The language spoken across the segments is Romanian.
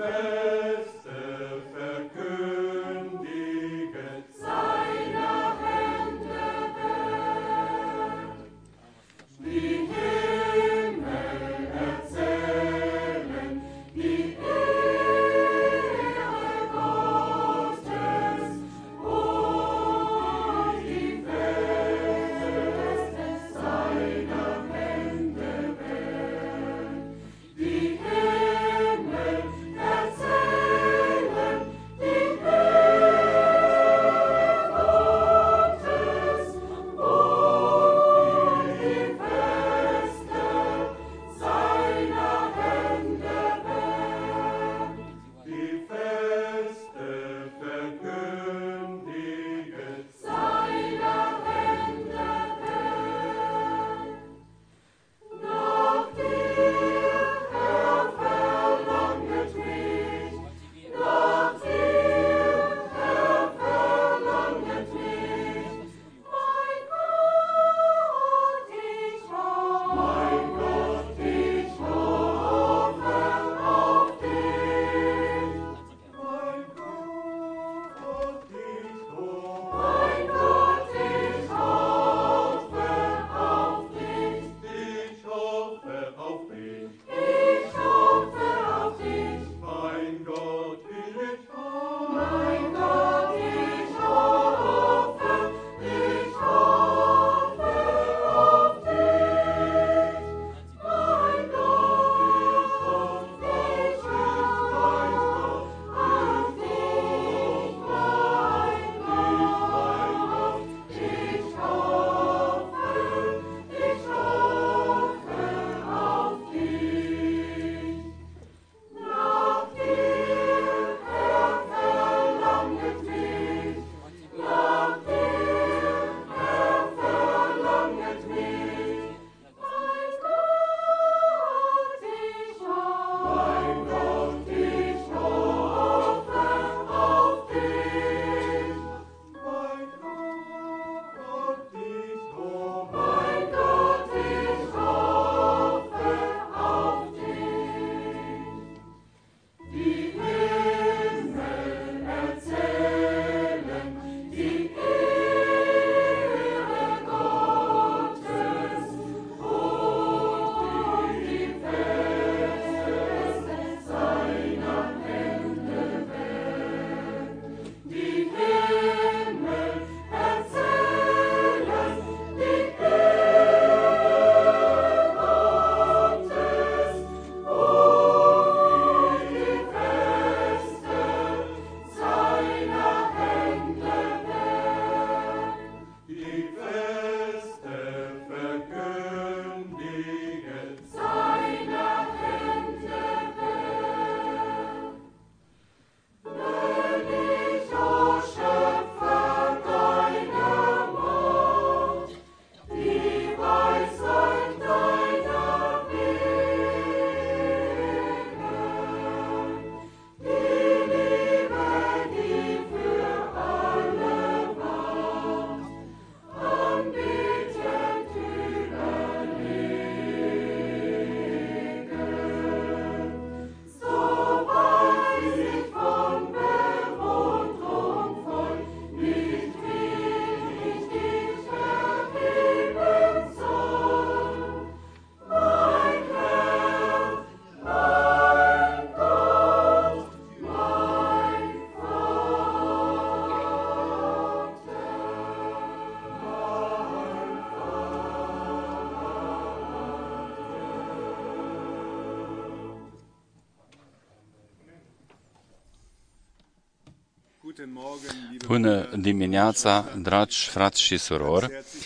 Bună dimineața, dragi frați și surori!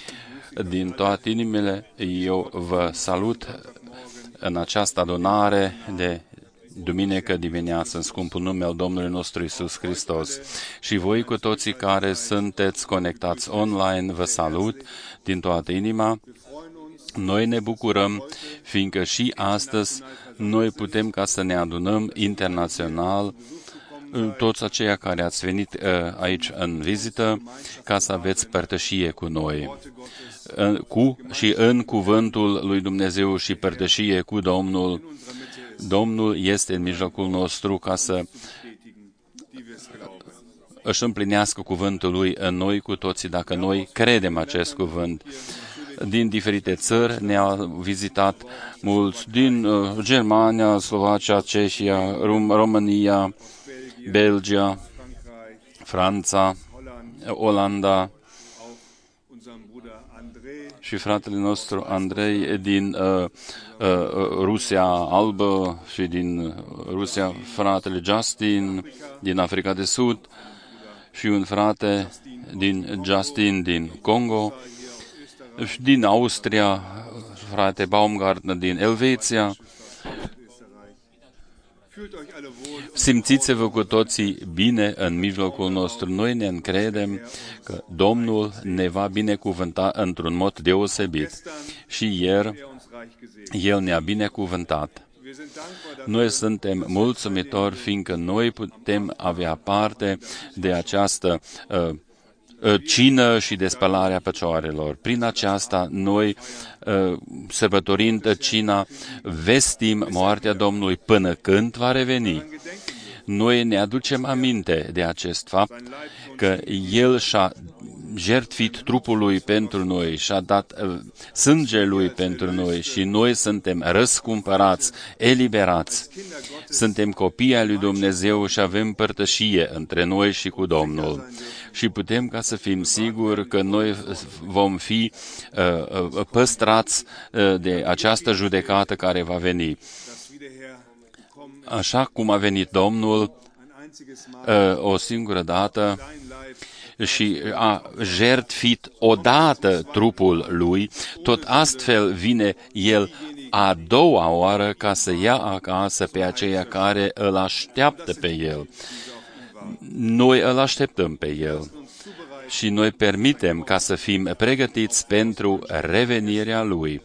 Din toate inimile eu vă salut în această adunare de duminică dimineață, în scumpul nume al Domnului nostru Iisus Hristos. Și voi cu toții care sunteți conectați online, vă salut din toată inima. Noi ne bucurăm, fiindcă și astăzi noi putem ca să ne adunăm internațional, toți aceia care ați venit aici în vizită, ca să aveți părtășie cu noi. Și în cuvântul lui Dumnezeu și părtășie cu Domnul Domnul este în mijlocul nostru ca să își împlinească cuvântul Lui în noi cu toții, dacă noi credem acest cuvânt. Din diferite țări ne-au vizitat mulți, din Germania, Slovacia, Cehia, România, Belgia, Franța, Olanda și fratele nostru Andrei din Rusia Albă și din Rusia fratele Justin din Africa de Sud și un frate Justin din Congo și din Austria frate Baumgartner din Elveția. Simțiți-vă cu toții bine în mijlocul nostru. Noi ne încredem că Domnul ne va binecuvânta într-un mod deosebit. Și ieri El ne-a binecuvântat. Noi suntem mulțumitori, fiindcă noi putem avea parte de această cină și de spălarea picioarelor. Prin aceasta, noi, sărbătorind cina, vestim moartea Domnului până când va reveni. Noi ne aducem aminte de acest fapt, că El și-a jertfit trupul Lui pentru noi, și-a dat sângele Lui pentru noi și noi suntem răscumpărați, eliberați. Suntem copii ai lui Dumnezeu și avem părtășie între noi și cu Domnul. Și putem ca să fim siguri că noi vom fi păstrați de această judecată care va veni. Așa cum a venit Domnul o singură dată și a jertfit odată trupul Lui, tot astfel vine El a doua oară ca să ia acasă pe aceia care îl așteaptă pe El. Noi îl așteptăm pe El și noi permitem ca să fim pregătiți pentru revenirea Lui.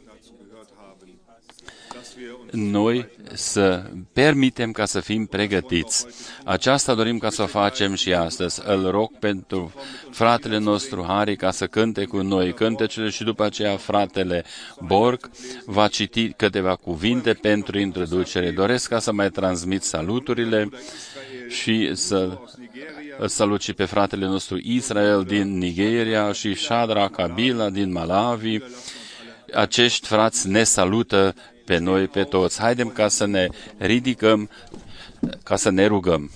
Noi să permitem ca să fim pregătiți. Aceasta dorim ca să o facem și astăzi. Îl rog pentru fratele nostru Harry ca să cânte cu noi cântecele și după aceea fratele Borg va citi câteva cuvinte pentru introducere. Doresc ca să mai transmit saluturile și să salut și pe fratele nostru Israel din Nigeria și Shadra Kabila din Malawi. Acești frați ne salută pe noi, pe toți. Haidem ca să ne ridicăm, ca să ne rugăm.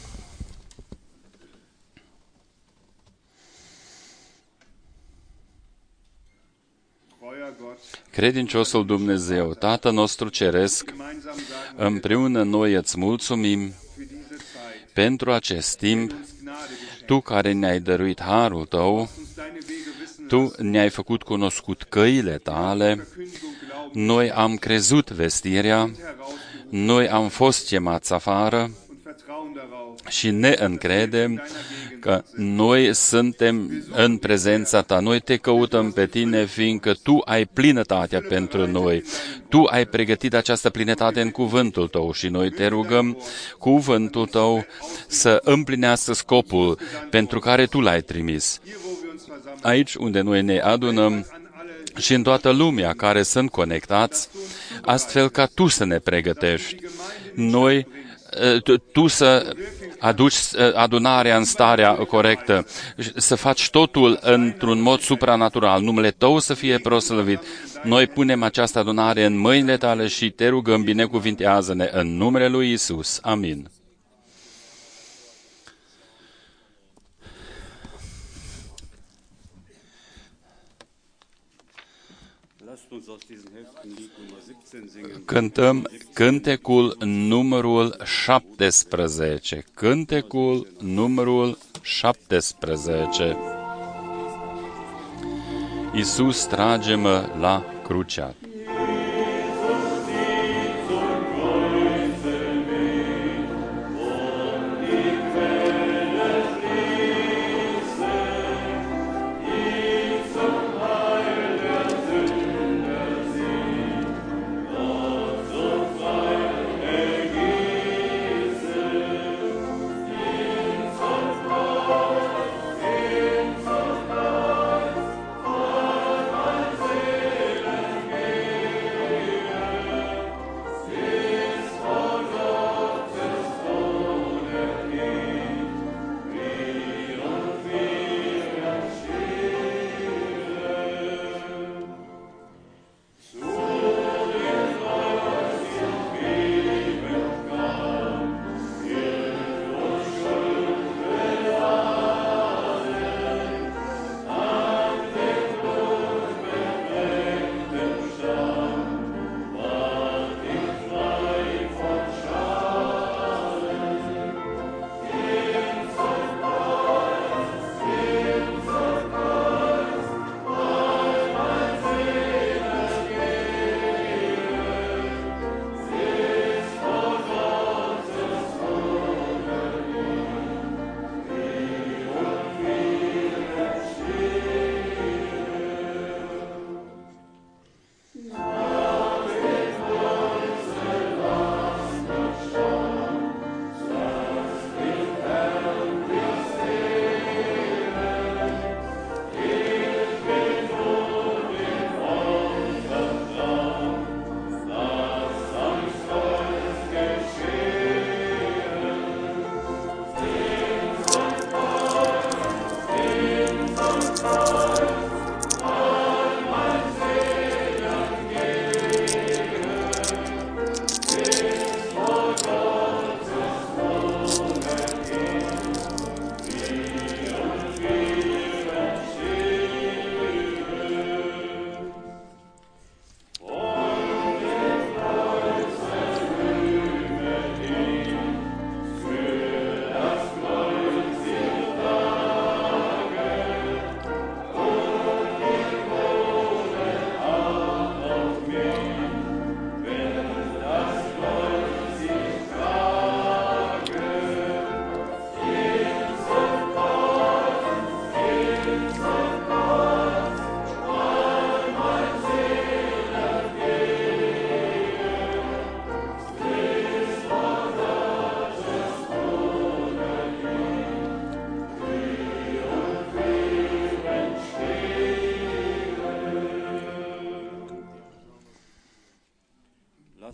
Credinciosul Dumnezeu, Tatăl nostru Ceresc, împreună noi îți mulțumim pentru acest timp, Tu care ne-ai dăruit harul Tău, Tu ne-ai făcut cunoscut căile Tale, noi am crezut vestirea, noi am fost chemați afară și ne încredem că noi suntem în prezența Ta. Noi Te căutăm pe Tine, fiindcă Tu ai plinătatea pentru noi. Tu ai pregătit această plinătate în cuvântul Tău și noi Te rugăm cuvântul Tău să împlinească scopul pentru care Tu l-ai trimis. Aici unde noi ne adunăm și în toată lumea care sunt conectați, astfel ca Tu să ne pregătești. Noi, Tu să aduci adunarea în starea corectă, să faci totul într-un mod supranatural. Numele Tău să fie proslăvit. Noi punem această adunare în mâinile Tale și Te rugăm, binecuvintează-ne în numele lui Isus. Amin. Cântăm cântecul numărul 17. Cântecul numărul 17. Iisus, trage-mă la crucea.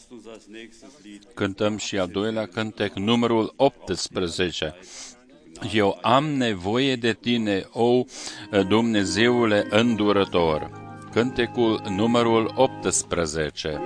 Cântăm și al doilea cântec, numărul 18. Eu am nevoie de tine, o Dumnezeule îndurător. Cântecul numărul 18.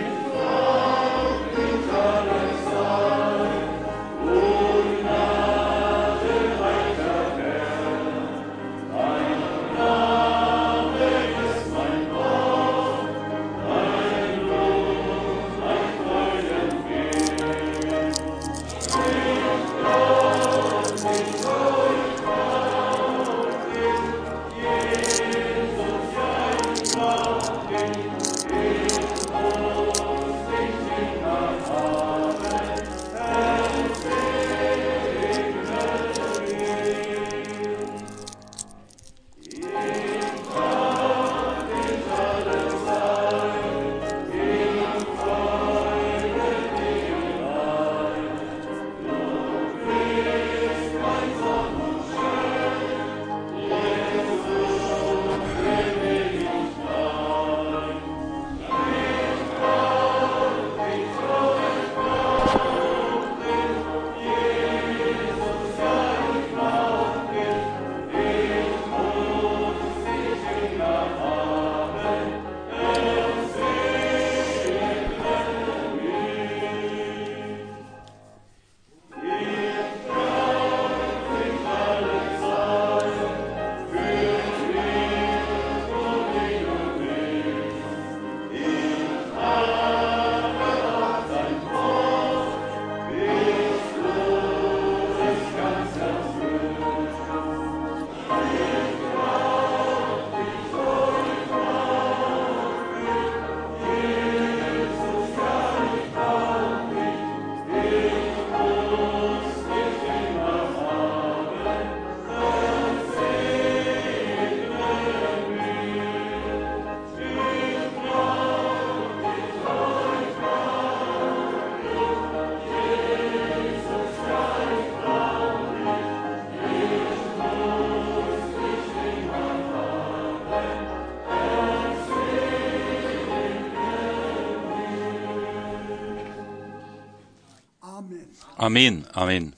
Amin, amin.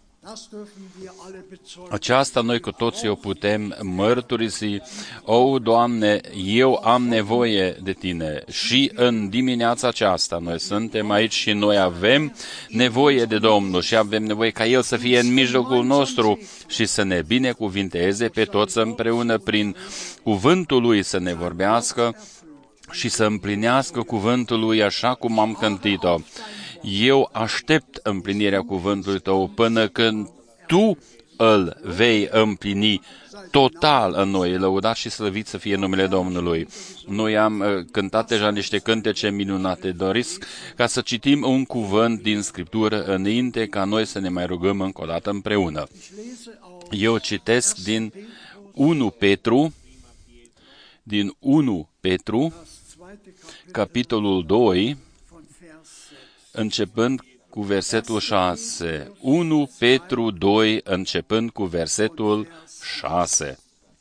Aceasta noi cu toții o putem mărturisi. O, Doamne, eu am nevoie de Tine. Și în dimineața aceasta noi suntem aici și noi avem nevoie de Domnul și avem nevoie ca El să fie în mijlocul nostru și să ne binecuvinteze pe toți împreună prin cuvântul Lui, să ne vorbească și să împlinească cuvântul Lui așa cum am cântit-o. Eu aștept împlinirea cuvântului Tău până când Tu îl vei împlini total în noi. Lăudat și slăvit să fie numele Domnului. Noi am cântat deja niște cântece minunate. Doresc ca să citim un cuvânt din Scriptură înainte ca noi să ne mai rugăm încă o dată împreună. Eu citesc din 1 Petru, capitolul 2, începând cu versetul 6. 1 Petru 2, începând cu versetul 6.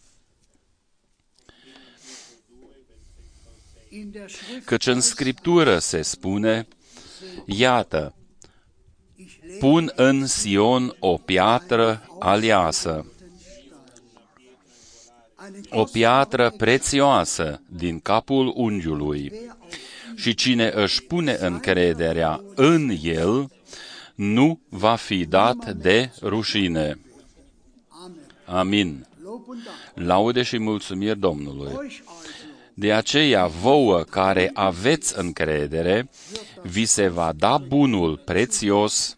Căci în Scriptură se spune, iată, pun în Sion o piatră aleasă, o piatră prețioasă din capul unghiului. Și cine își pune încrederea în El, nu va fi dat de rușine. Amin. Laude și mulțumiri Domnului. De aceea, vouă care aveți încredere, vi se va da bunul prețios,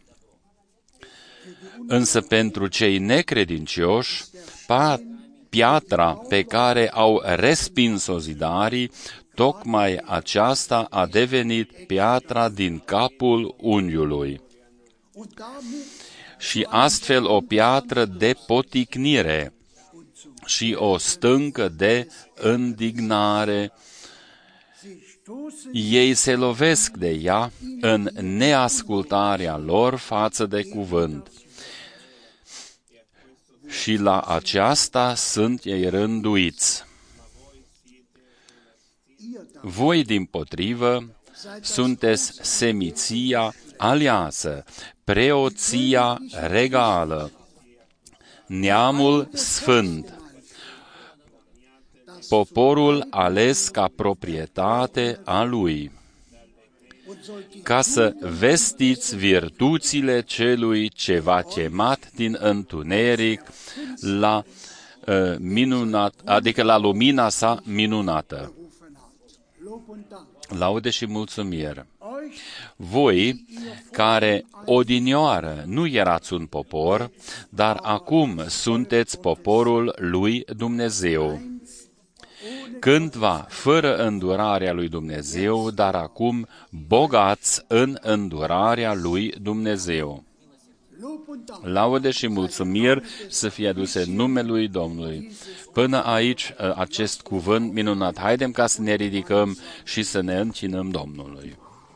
însă pentru cei necredincioși, piatra pe care au respins-o zidarii, tocmai aceasta a devenit piatra din capul unghiului. Și astfel o piatră de poticnire și o stâncă de indignare. Ei se lovesc de ea în neascultarea lor față de cuvânt. Și la aceasta sunt ei rânduiți. Voi, dimpotrivă, sunteți seminția aleasă, preoția regală, neamul sfânt, poporul ales ca proprietate a Lui, ca să vestiți virtuțile celui ce v-a chemat din întuneric la minunat, adică la lumina sa minunată. Laude și mulțumire! Voi, care odinioară nu erați un popor, dar acum sunteți poporul lui Dumnezeu. Cândva fără îndurarea lui Dumnezeu, dar acum bogați în îndurarea lui Dumnezeu. Laude și mulțumiri să fie aduse numelui Domnului. Până aici, acest cuvânt minunat. Haidem ca să ne ridicăm și să ne închinăm Domnului.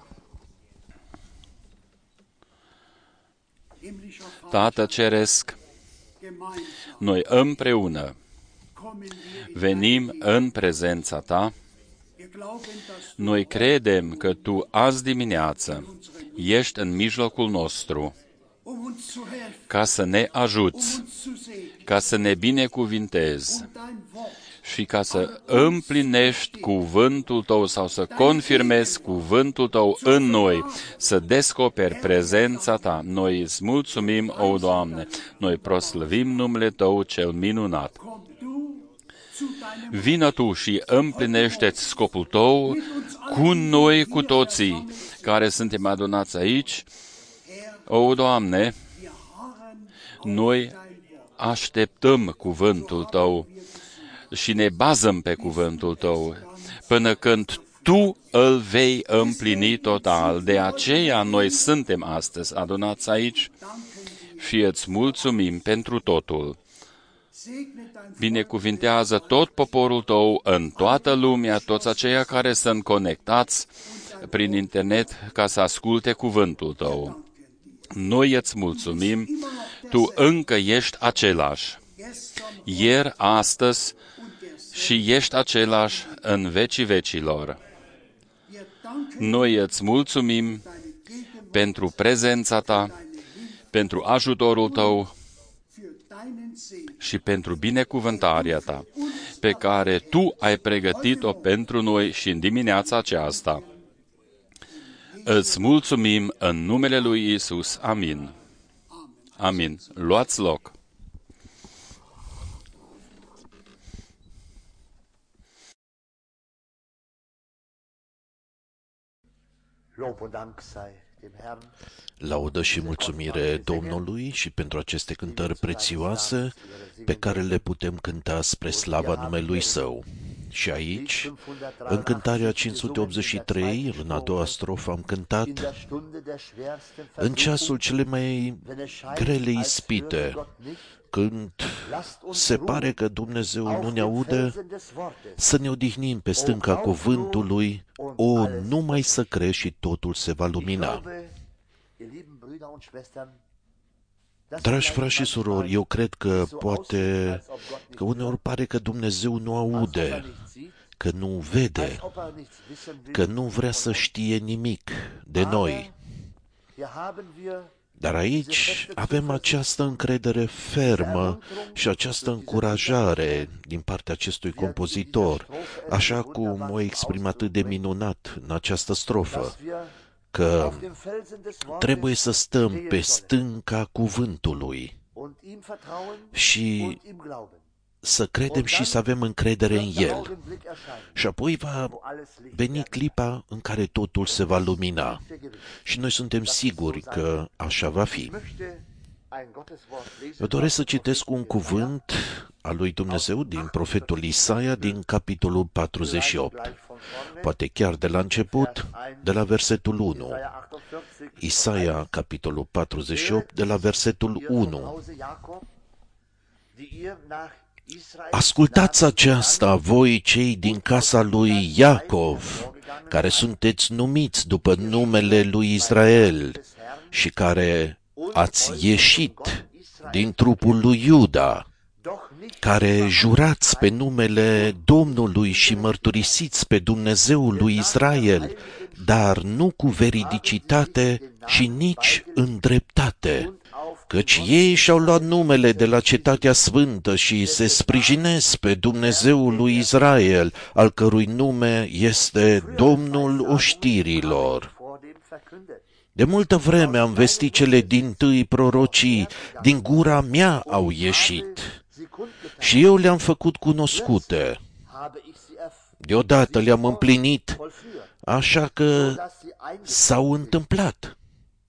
Tată Ceresc, noi împreună venim în prezența Ta. Noi credem că Tu azi dimineață ești în mijlocul nostru ca să ne ajuți, ca să ne binecuvintezi și ca să împlinești cuvântul Tău sau să confirmezi cuvântul Tău în noi, să descoperi prezența Ta. Noi îți mulțumim, o Doamne, noi proslăvim numele Tău cel minunat. Vină Tu și împlinește-ți scopul Tău cu noi, cu toții care suntem adunați aici. O, Doamne, noi așteptăm cuvântul Tău și ne bazăm pe cuvântul Tău până când Tu îl vei împlini total. De aceea noi suntem astăzi adunați aici și îți mulțumim pentru totul. Binecuvintează tot poporul Tău în toată lumea, toți aceia care sunt conectați prin internet ca să asculte cuvântul Tău. Noi îți mulțumim, Tu încă ești același, ieri, astăzi și ești același în vecii vecilor. Noi îți mulțumim pentru prezența Ta, pentru ajutorul Tău și pentru binecuvântarea Ta, pe care Tu ai pregătit-o pentru noi și în dimineața aceasta. Îți mulțumim în numele lui Iisus. Amin. Amin. Luați loc. Laudă și mulțumire Domnului și pentru aceste cântări prețioase pe care le putem cânta spre slava numelui Său. Și aici, în cântarea 583, în a doua strofă, am cântat: în ceasul cele mai grele ispite, când se pare că Dumnezeu nu ne aude, să ne odihnim pe stânca cuvântului, numai să crezi și totul se va lumina. Dragi frați și surori, eu cred că poate că uneori pare că Dumnezeu nu aude, că nu vede, că nu vrea să știe nimic de noi. Dar aici avem această încredere fermă și această încurajare din partea acestui compozitor, așa cum o exprim atât de minunat în această strofă, că trebuie să stăm pe stânca cuvântului și să credem și să avem încredere în El. Și apoi va veni clipa în care totul se va lumina. Și noi suntem siguri că așa va fi. Eu doresc să citesc un cuvânt al lui Dumnezeu din profetul Isaia, din capitolul 48. Poate chiar de la început, de la versetul 1. Isaia, capitolul 48, de la versetul 1. Ascultați aceasta, voi cei din casa lui Iacov, care sunteți numiți după numele lui Israel și care ați ieșit din trupul lui Iuda, care jurați pe numele Domnului și mărturisiți pe Dumnezeul lui Israel, dar nu cu veridicitate și nici în dreptate, căci ei și-au luat numele de la cetatea sfântă și se sprijinesc pe Dumnezeul lui Israel, al cărui nume este Domnul oștirilor. De multă vreme am vestit cele dintâi prorocii, din gura mea au ieșit și eu le-am făcut cunoscute. Deodată le-am împlinit, așa că s-au întâmplat.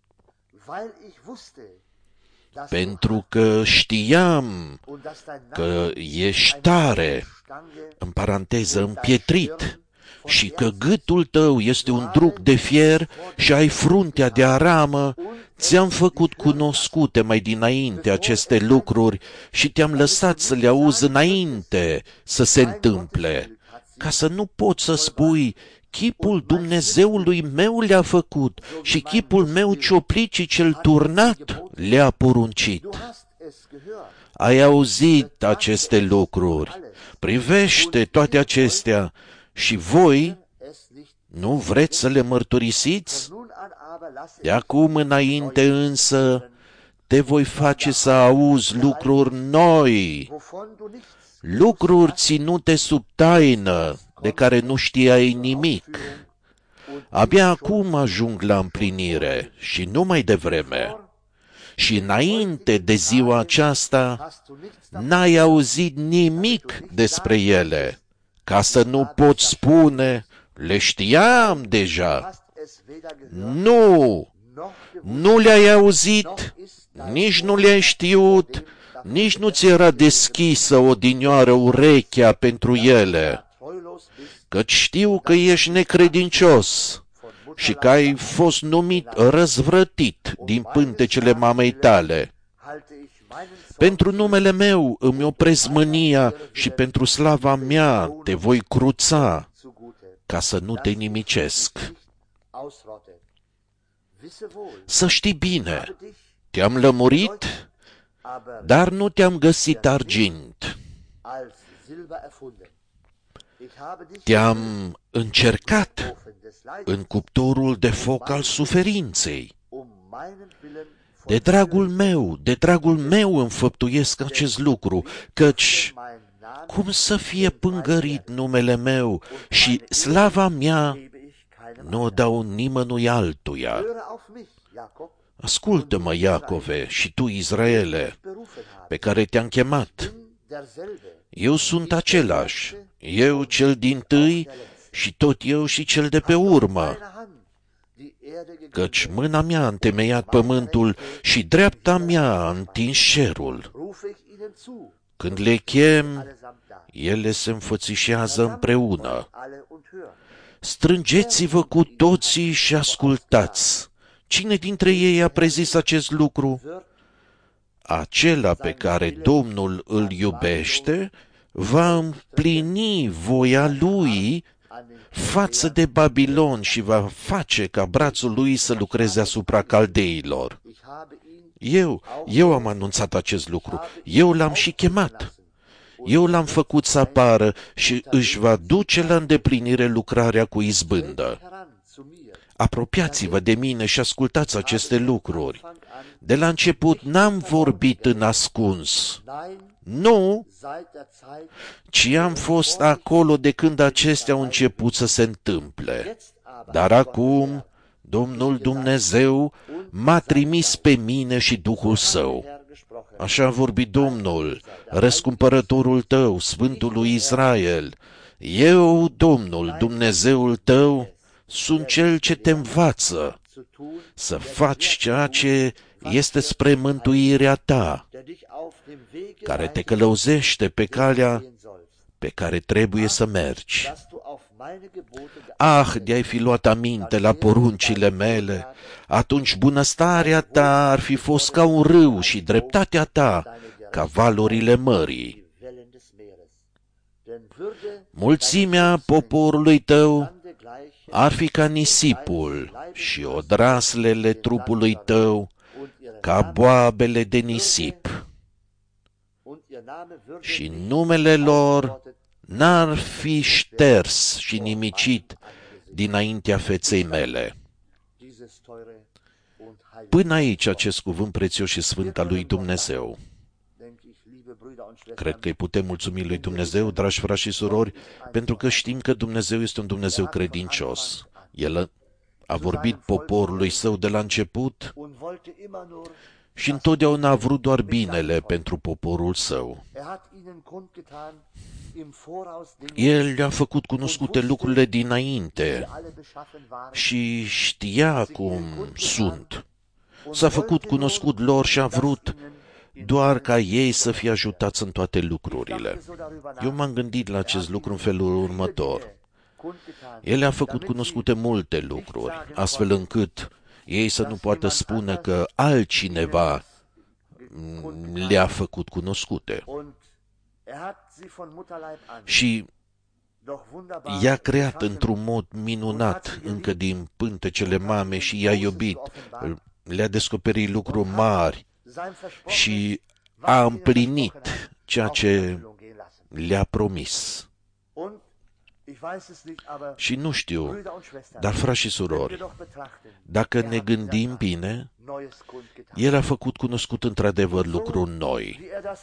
Pentru că știam că ești tare, în paranteză, împietrit, și că gâtul tău este un druc de fier și ai fruntea de aramă, ți-am făcut cunoscute mai dinainte aceste lucruri și te-am lăsat să le auzi înainte să se întâmple, ca să nu poți să spui: chipul Dumnezeului meu le-a făcut și chipul meu cioplicii cel turnat le-a poruncit. Ai auzit aceste lucruri, privește toate acestea și voi nu vreți să le mărturisiți? De acum înainte însă te voi face să auzi lucruri noi, lucruri ținute sub taină, de care nu știai nimic. Abia acum ajung la împlinire și nu mai devreme. Și înainte de ziua aceasta n-ai auzit nimic despre ele, ca să nu poți spune: le știam deja. Nu le-ai auzit, nici nu le-ai știut, nici nu ți era deschisă odinioară urechea pentru ele, căci știu că ești necredincios și că ai fost numit răzvrătit din pântecele mamei tale. Pentru numele meu îmi opresc mânia și pentru slava mea te voi cruța, ca să nu te nimicesc. Să știi bine, te-am lămurit, dar nu te-am găsit argint. Te-am încercat în cuptorul de foc al suferinței. De dragul meu înfăptuiesc acest lucru, căci cum să fie pângărit numele meu și slava mea nu o dau nimănui altuia. Ascultă-mă, Iacove, și tu, Israele, pe care te-am chemat. Eu sunt același, eu cel dintâi și tot eu și cel de pe urmă, căci mâna mea a întemeiat pământul și dreapta mea a întins cerul. Când le chem, ele se înfățișează împreună. Strângeți-vă cu toții și ascultați. Cine dintre ei a prezis acest lucru? Acela pe care Domnul îl iubește va împlini voia lui față de Babilon și va face ca brațul lui să lucreze asupra caldeilor. Eu am anunțat acest lucru, eu l-am și chemat. Eu l-am făcut să apară și își va duce la îndeplinire lucrarea cu izbândă. Apropiați-vă de mine și ascultați aceste lucruri. De la început n-am vorbit în ascuns. Nu, ci am fost acolo de când acestea au început să se întâmple. Dar acum Domnul Dumnezeu m-a trimis pe mine și Duhul Său. Așa a vorbit Domnul, răscumpărătorul tău, Sfântul lui Israel. Eu, Domnul, Dumnezeul tău, sunt cel ce te învață să faci ceea ce este spre mântuirea ta, care te călăuzește pe calea pe care trebuie să mergi. De-ai fi luat aminte la poruncile mele, atunci bunăstarea ta ar fi fost ca un râu și dreptatea ta ca valurile mării. Mulțimea poporului tău ar fi ca nisipul și odraslele trupului tău ca boabele de nisip. și numele lor n-ar fi șters și nimicit dinaintea feței mele. Până aici acest cuvânt prețios și sfânt al lui Dumnezeu. Cred că îi putem mulțumi lui Dumnezeu, dragi frați și surori, pentru că știm că Dumnezeu este un Dumnezeu credincios. El a vorbit poporului său de la început și întotdeauna a vrut doar binele pentru poporul său. El le-a făcut cunoscute lucrurile dinainte și știa cum sunt. S-a făcut cunoscut lor și a vrut doar ca ei să fie ajutați în toate lucrurile. Eu m-am gândit la acest lucru în felul următor. El a făcut cunoscute multe lucruri, astfel încât ei să nu poată spune că altcineva le-a făcut cunoscute. Și i-a creat într-un mod minunat încă din pântecele mamei și i-a iubit, le-a descoperit lucruri mari și a împlinit ceea ce le-a promis. Și nu știu, dar frați și surori, dacă ne gândim bine, El a făcut cunoscut într-adevăr lucruri noi.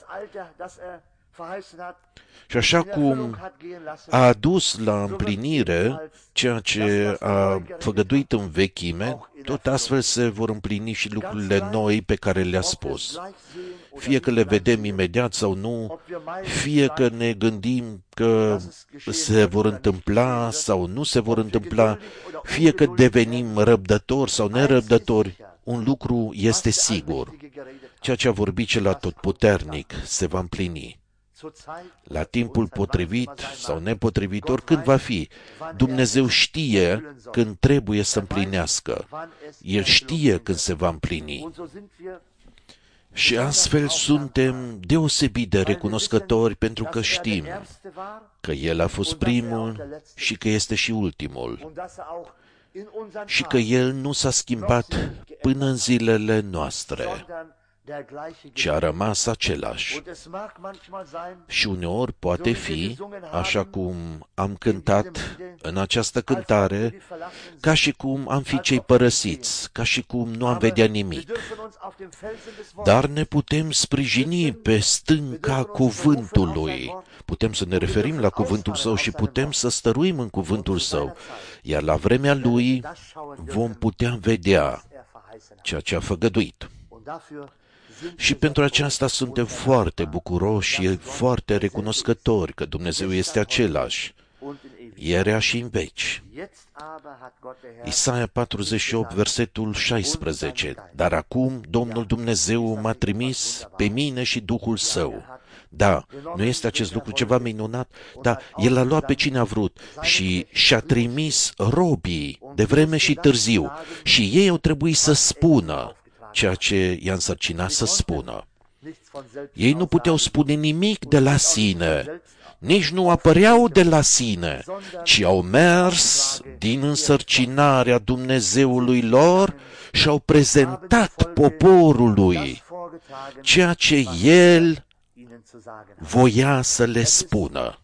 Și așa cum a adus la împlinire ceea ce a făgăduit în vechime, tot astfel se vor împlini și lucrurile noi pe care le-a spus. Fie că le vedem imediat sau nu, fie că ne gândim că se vor întâmpla sau nu se vor întâmpla, fie că devenim răbdători sau nerăbdători, un lucru este sigur. Ceea ce a vorbit cel atotputernic se va împlini. La timpul potrivit sau nepotrivit, oricând va fi, Dumnezeu știe când trebuie să împlinească. El știe când se va împlini. Și astfel suntem deosebit de recunoscători pentru că știm că El a fost primul și că este și ultimul. Și că El nu s-a schimbat până în zilele noastre, ci a rămas același. Și uneori poate fi, așa cum am cântat în această cântare, ca și cum am fi cei părăsiți, ca și cum nu am vedea nimic. Dar ne putem sprijini pe stânca cuvântului. Putem să ne referim la cuvântul Său și putem să stăruim în cuvântul Său. Iar la vremea Lui vom putea vedea ceea ce a făgăduit. Și pentru aceasta suntem foarte bucuroși și foarte recunoscători că Dumnezeu este același, ierea și în veci. Isaia 48, versetul 16. Dar acum Domnul Dumnezeu m-a trimis pe mine și Duhul Său. Da, nu este acest lucru ceva minunat? Da, El a luat pe cine a vrut și și-a trimis robii de vreme și târziu și ei au trebuit să spună ceea ce i-a însărcinat să spună. Ei nu puteau spune nimic de la sine, nici nu apăreau de la sine, ci au mers din însărcinarea Dumnezeului lor și au prezentat poporului ceea ce El voia să le spună.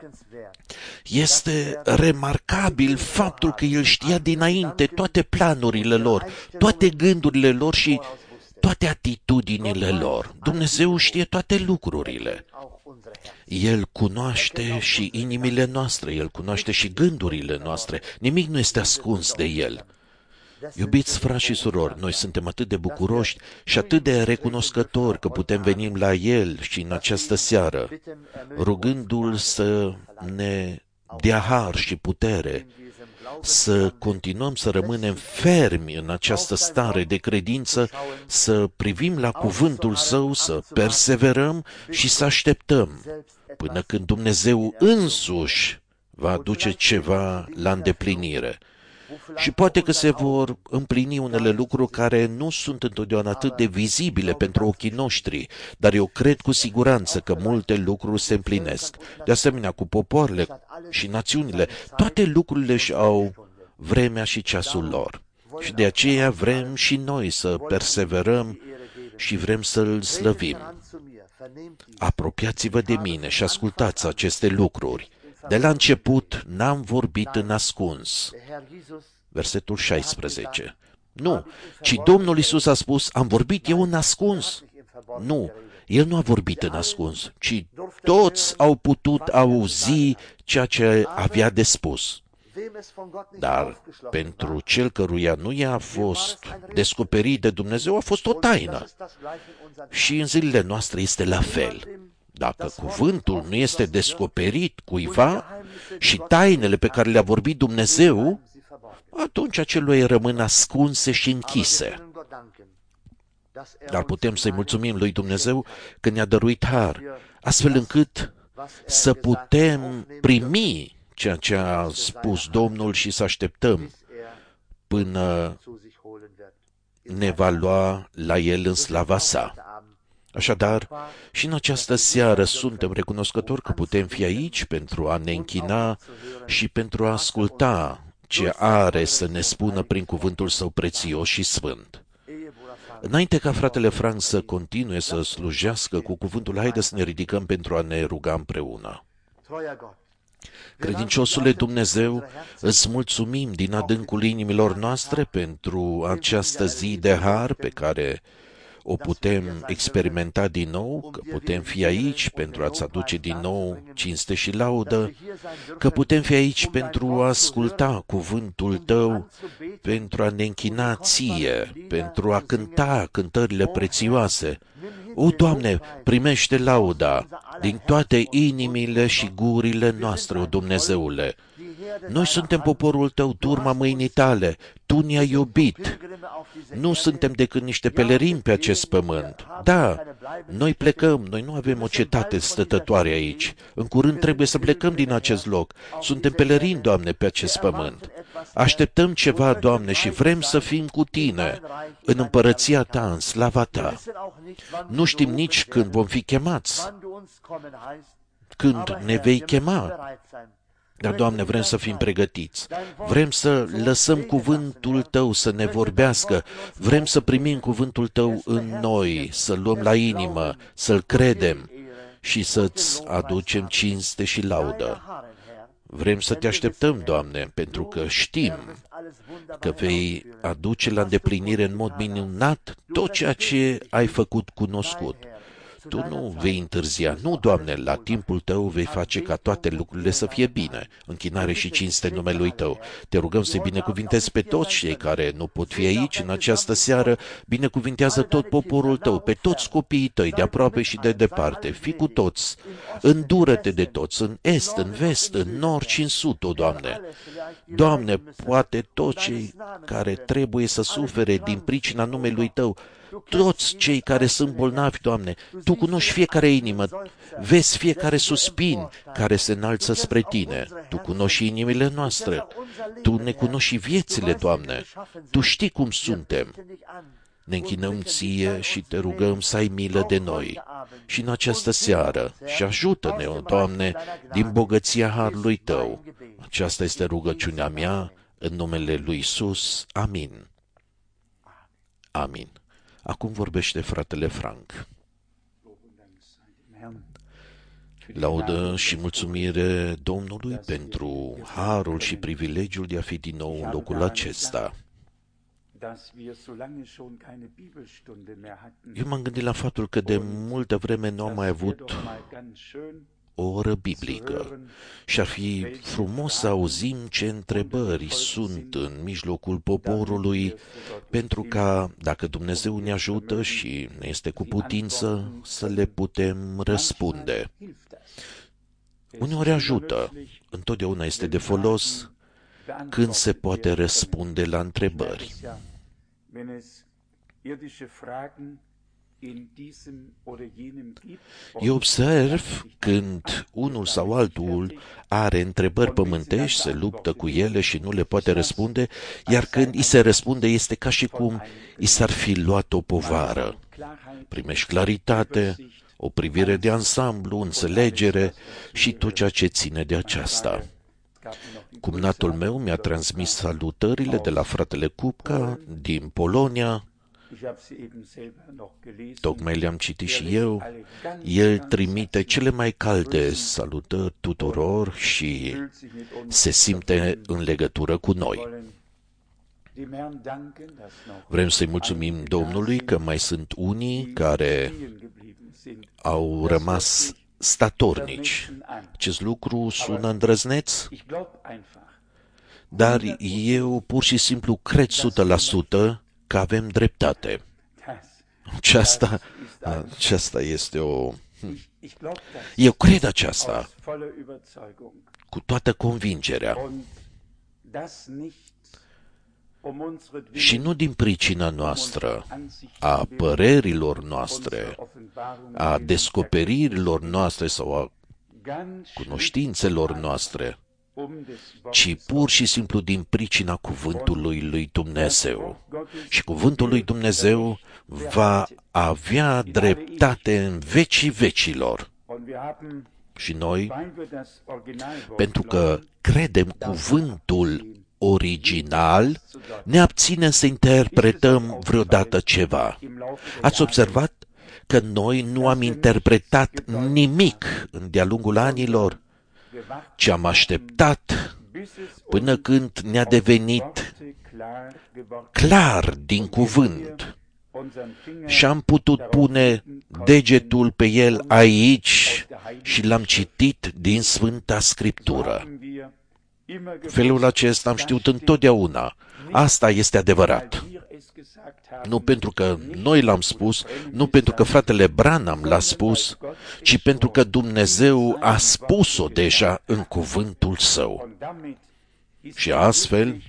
Este remarcabil faptul că El știa dinainte toate planurile lor, toate gândurile lor și toate atitudinile lor. Dumnezeu știe toate lucrurile. El cunoaște și inimile noastre, El cunoaște și gândurile noastre. Nimic nu este ascuns de El. Iubiți frați și surori, noi suntem atât de bucuroși și atât de recunoscători că putem veni la El și în această seară, rugându-L să ne dea har și putere, să continuăm să rămânem fermi în această stare de credință, să privim la cuvântul Său, să perseverăm și să așteptăm până când Dumnezeu însuși va aduce ceva la îndeplinire. Și poate că se vor împlini unele lucruri care nu sunt întotdeauna atât de vizibile pentru ochii noștri, dar eu cred cu siguranță că multe lucruri se împlinesc. De asemenea, cu popoarele și națiunile, toate lucrurile își au vremea și ceasul lor. Și de aceea vrem și noi să perseverăm și vrem să-L slăvim. Apropiați-vă de mine și ascultați aceste lucruri. De la început n-am vorbit în ascuns. Versetul 16. Nu, ci Domnul Iisus a spus, am vorbit eu în ascuns. Nu, El nu a vorbit în ascuns, ci toți au putut auzi ceea ce avea de spus. Dar pentru cel căruia nu i-a fost descoperit de Dumnezeu, a fost o taină. Și în zilele noastre este la fel. Dacă cuvântul nu este descoperit cuiva și tainele pe care le-a vorbit Dumnezeu, atunci acelui rămân ascunse și închise. Dar putem să-i mulțumim lui Dumnezeu că ne-a dăruit har, astfel încât să putem primi ceea ce a spus Domnul și să așteptăm până ne va lua la El în slava sa. Așadar, și în această seară suntem recunoscători că putem fi aici pentru a ne închina și pentru a asculta ce are să ne spună prin cuvântul Său prețios și sfânt. Înainte ca fratele Frank să continue să slujească cu cuvântul, haideți să ne ridicăm pentru a ne ruga împreună. Credinciosule Dumnezeu, îți mulțumim din adâncul inimilor noastre pentru această zi de har pe care o putem experimenta din nou, că putem fi aici pentru a-ți aduce din nou cinste și laudă, că putem fi aici pentru a asculta cuvântul Tău, pentru a ne închina Ție, pentru a cânta cântările prețioase. O, Doamne, primește lauda din toate inimile și gurile noastre, o Dumnezeule. Noi suntem poporul Tău, turma mâinii Tale, Tu ne-ai iubit. Nu suntem decât niște pelerini pe acest pământ. Da, noi plecăm, noi nu avem o cetate stătătoare aici. În curând trebuie să plecăm din acest loc. Suntem pelerini, Doamne, pe acest pământ. Așteptăm ceva, Doamne, și vrem să fim cu Tine, în împărăția Ta, în slava Ta. Nu știm nici când vom fi chemați, când ne vei chema. Dar, Doamne, vrem să fim pregătiți. Vrem să lăsăm cuvântul Tău să ne vorbească. Vrem să primim cuvântul Tău în noi, să-l luăm la inimă, să-l credem și să-ți aducem cinste și laudă. Vrem să Te așteptăm, Doamne, pentru că știm că vei aduce la îndeplinire în mod minunat tot ceea ce ai făcut cunoscut. Tu nu vei întârzia. Nu, Doamne, la timpul Tău vei face ca toate lucrurile să fie bine. Închinare și cinste în numele Lui Tău. Te rugăm să-i binecuvintezi pe toți cei care nu pot fi aici în această seară. Binecuvintează tot poporul Tău, pe toți copiii Tăi, de aproape și de departe. Fii cu toți. Îndură-te de toți, în est, în vest, în nord și în sud, o Doamne. Doamne, poate toți cei care trebuie să sufere din pricina numelui Tău, toți cei care sunt bolnavi, Doamne, Tu cunoști fiecare inimă, vezi fiecare suspin care se înalță spre Tine. Tu cunoști inimile noastre, Tu ne cunoști și viețile, Doamne. Tu știi cum suntem. Ne închinăm Ție și Te rugăm să ai milă de noi. Și în această seară, și ajută-ne, o Doamne, din bogăția harului Tău. Aceasta este rugăciunea mea, în numele lui Iisus. Amin. Amin. Acum vorbește fratele Frank. Laudă și mulțumire Domnului pentru harul și privilegiul de a fi din nou în locul acesta. Eu m-am gândit la faptul că de multă vreme nu am mai avut o oră biblică și ar fi frumos să auzim ce întrebări sunt în mijlocul poporului, pentru ca, dacă Dumnezeu ne ajută și ne este cu putință, să le putem răspunde. Uneori ajută, întotdeauna este de folos când se poate răspunde la întrebări. Eu observ când unul sau altul are întrebări pământești, se luptă cu ele și nu le poate răspunde, iar când îi se răspunde este ca și cum i s-ar fi luat o povară. Primești claritate, o privire de ansamblu, înțelegere și tot ceea ce ține de aceasta. Cumnatul meu mi-a transmis salutările de la fratele Kupka din Polonia Tocmai le-am citit și eu. El trimite cele mai calde salutări tuturor și se simte în legătură cu noi. Vrem să-i mulțumim Domnului că mai sunt unii care au rămas statornici. Acest lucru sună îndrăzneț, dar eu pur și simplu cred 100% că avem dreptate. Aceasta este o... Eu cred aceasta cu toată convingerea. Și nu din pricina noastră, a părerilor noastre, a descoperirilor noastre sau a cunoștințelor noastre, ci pur și simplu din pricina cuvântului lui Dumnezeu. Și cuvântul lui Dumnezeu va avea dreptate în vecii vecilor. Și noi, pentru că credem cuvântul original, ne abținem să interpretăm vreodată ceva. Ați observat că noi nu am interpretat nimic de-a lungul anilor, ci am așteptat până când ne-a devenit clar din cuvânt și am putut pune degetul pe el aici și l-am citit din Sfânta Scriptură. Felul acesta am știut întotdeauna. Asta este adevărat. Nu pentru că noi l-am spus, nu pentru că fratele Branham l-a spus, ci pentru că Dumnezeu a spus-o deja în cuvântul Său. Și astfel,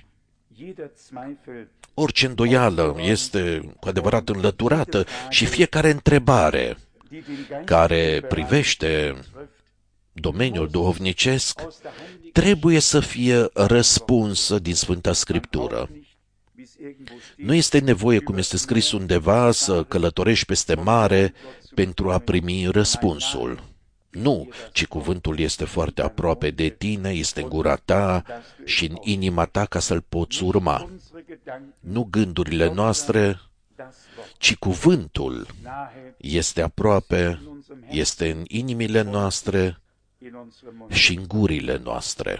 orice îndoială este cu adevărat înlăturată și fiecare întrebare care privește domeniul duhovnicesc trebuie să fie răspunsă din Sfânta Scriptură. Nu este nevoie, cum este scris undeva, să călătorești peste mare pentru a primi răspunsul. Nu, ci cuvântul este foarte aproape de tine, este în gura ta și în inima ta ca să-l poți urma. Nu gândurile noastre, ci cuvântul este aproape, este în inimile noastre și în gurile noastre.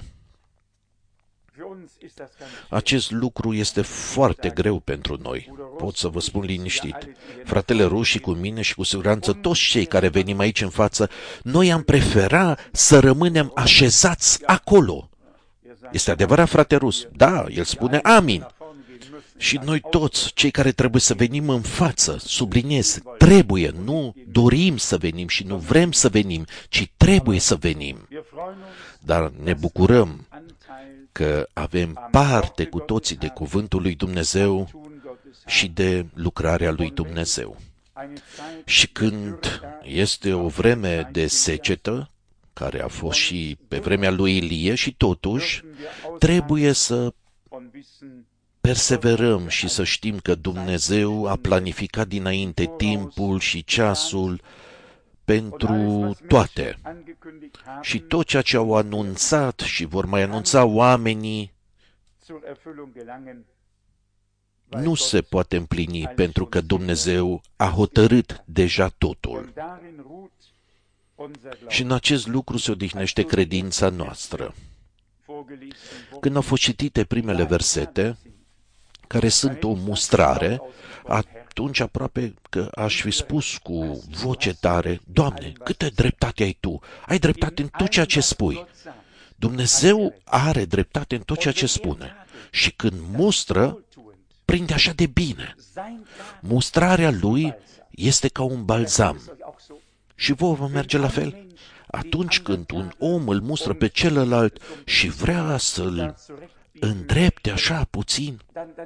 Acest lucru este foarte greu pentru noi. Pot să vă spun liniștit. Fratele Rus și cu mine și cu siguranță toți cei care venim aici în față, noi am prefera să rămânem așezați acolo. Este adevărat, frate Rus? Da, el spune amin. Și noi toți, cei care trebuie să venim în față, subliniez, trebuie, nu dorim să venim și nu vrem să venim, ci trebuie să venim. Dar ne bucurăm că avem parte cu toții de cuvântul lui Dumnezeu și de lucrarea lui Dumnezeu. Și când este o vreme de secetă, care a fost și pe vremea lui Ilie, și totuși trebuie să perseverăm și să știm că Dumnezeu a planificat dinainte timpul și ceasul pentru toate. Și tot ceea ce au anunțat și vor mai anunța oamenii nu se poate împlini pentru că Dumnezeu a hotărât deja totul. Și în acest lucru se odihnește credința noastră. Când au fost citite primele versete, care sunt o mustrare, atunci aproape că aș fi spus cu voce tare, Doamne, câtă dreptate ai Tu! Ai dreptate în tot ceea ce spui. Dumnezeu are dreptate în tot ceea ce spune. Și când mustră, prinde așa de bine. Mustrarea Lui este ca un balzam. Și vouă vă merge la fel? Atunci când un om îl mustră pe celălalt și vrea să-l îndrepte așa puțin,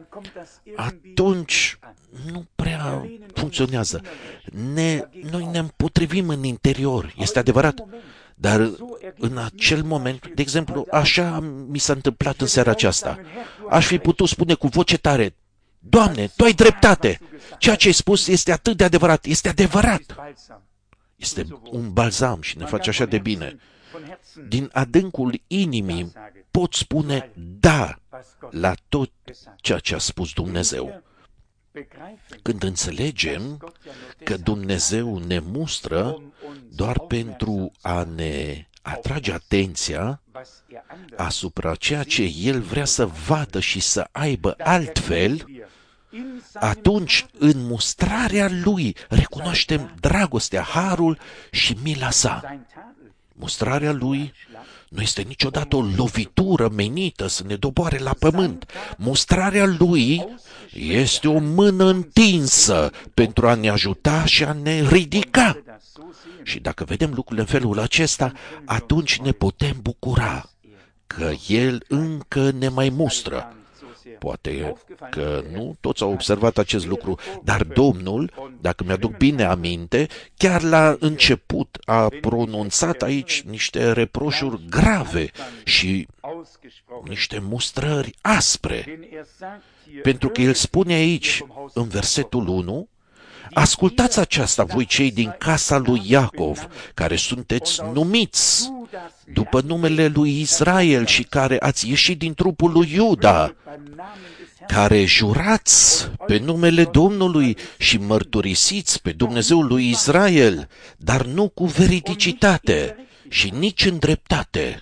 atunci nu prea funcționează. Noi ne împotrivim în interior, este adevărat, dar în acel moment, de exemplu, așa mi s-a întâmplat în seara aceasta. Aș fi putut spune cu voce tare, Doamne, Tu ai dreptate, ceea ce ai spus este atât de adevărat, este adevărat. Este un balzam și ne face așa de bine. Din adâncul inimii pot spune da la tot ceea ce a spus Dumnezeu. Când înțelegem că Dumnezeu ne mustră doar pentru a ne atrage atenția asupra ceea ce El vrea să vadă și să aibă altfel, atunci, în mustrarea Lui, recunoaștem dragostea, harul și mila sa. Mustrarea Lui nu este niciodată o lovitură menită să ne doboare la pământ. Mustrarea Lui este o mână întinsă pentru a ne ajuta și a ne ridica. Și dacă vedem lucrurile în felul acesta, atunci ne putem bucura că El încă ne mai mustră. Poate că nu toți au observat acest lucru, dar Domnul, dacă mi-aduc bine aminte, chiar la început a pronunțat aici niște reproșuri grave și niște mustrări aspre. Pentru că El spune aici, în versetul 1, ascultați aceasta, voi cei din casa lui Iacov, care sunteți numiți după numele lui Israel și care ați ieșit din trupul lui Iuda, care jurați pe numele Domnului și mărturisiți pe Dumnezeul lui Israel, dar nu cu veridicitate și nici în dreptate.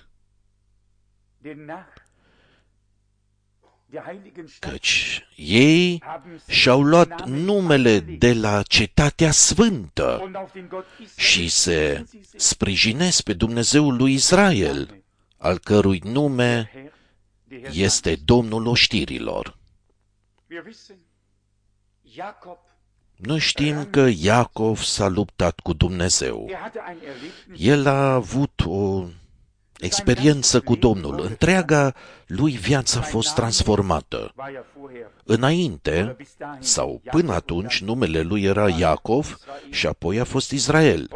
Căci ei și-au luat numele de la cetatea sfântă și se sprijinesc pe Dumnezeul lui Israel, al cărui nume este Domnul oștirilor. Noi știm că Iacov s-a luptat cu Dumnezeu. El a avut o experiență cu Domnul. Întreaga lui viață a fost transformată. Înainte, sau până atunci, numele lui era Iacov și apoi a fost Israel.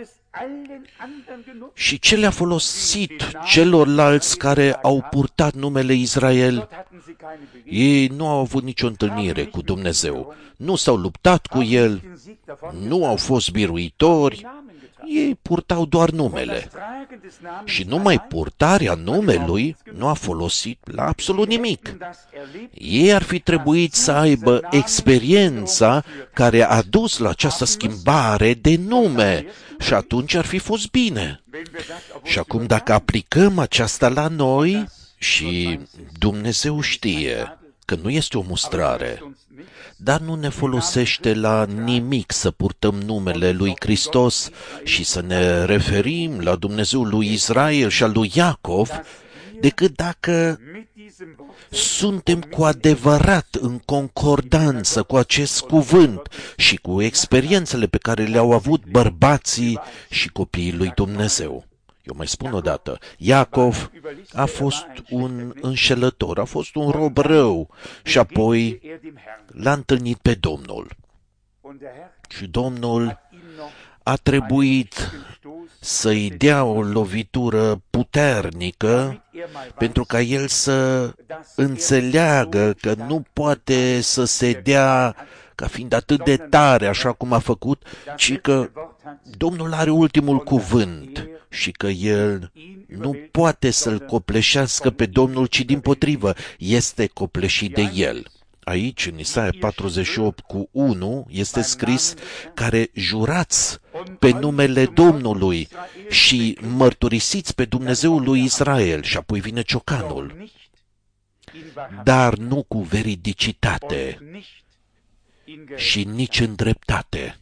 Și ce le-a folosit celorlalți care au purtat numele Israel? Ei nu au avut nicio întâlnire cu Dumnezeu. Nu s-au luptat cu El, nu au fost biruitori, ei purtau doar numele. Și numai purtarea numelui nu a folosit la absolut nimic. Ei ar fi trebuit să aibă experiența care a dus la această schimbare de nume și atunci ar fi fost bine. Și acum dacă aplicăm aceasta la noi, și Dumnezeu știe că nu este o mustrare, dar nu ne folosește la nimic să purtăm numele lui Hristos și să ne referim la Dumnezeul lui Israel și al lui Iacov, decât dacă suntem cu adevărat în concordanță cu acest cuvânt și cu experiențele pe care le-au avut bărbații și copiii lui Dumnezeu. Eu mai spun o dată, Iacov a fost un înșelător, a fost un rob rău și apoi l-a întâlnit pe Domnul. Și Domnul a trebuit să-i dea o lovitură puternică pentru ca el să înțeleagă că nu poate să se dea ca fiind atât de tare așa cum a făcut, ci că Domnul are ultimul cuvânt și că el nu poate să-l copleșească pe Domnul, ci dimpotrivă, este copleșit de el. Aici, în Isaia 48:1, este scris care jurați pe numele Domnului și mărturisiți pe Dumnezeul lui Israel. Și apoi vine ciocanul. Dar nu cu veridicitate și nici în dreptate.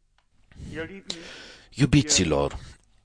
Iubiților,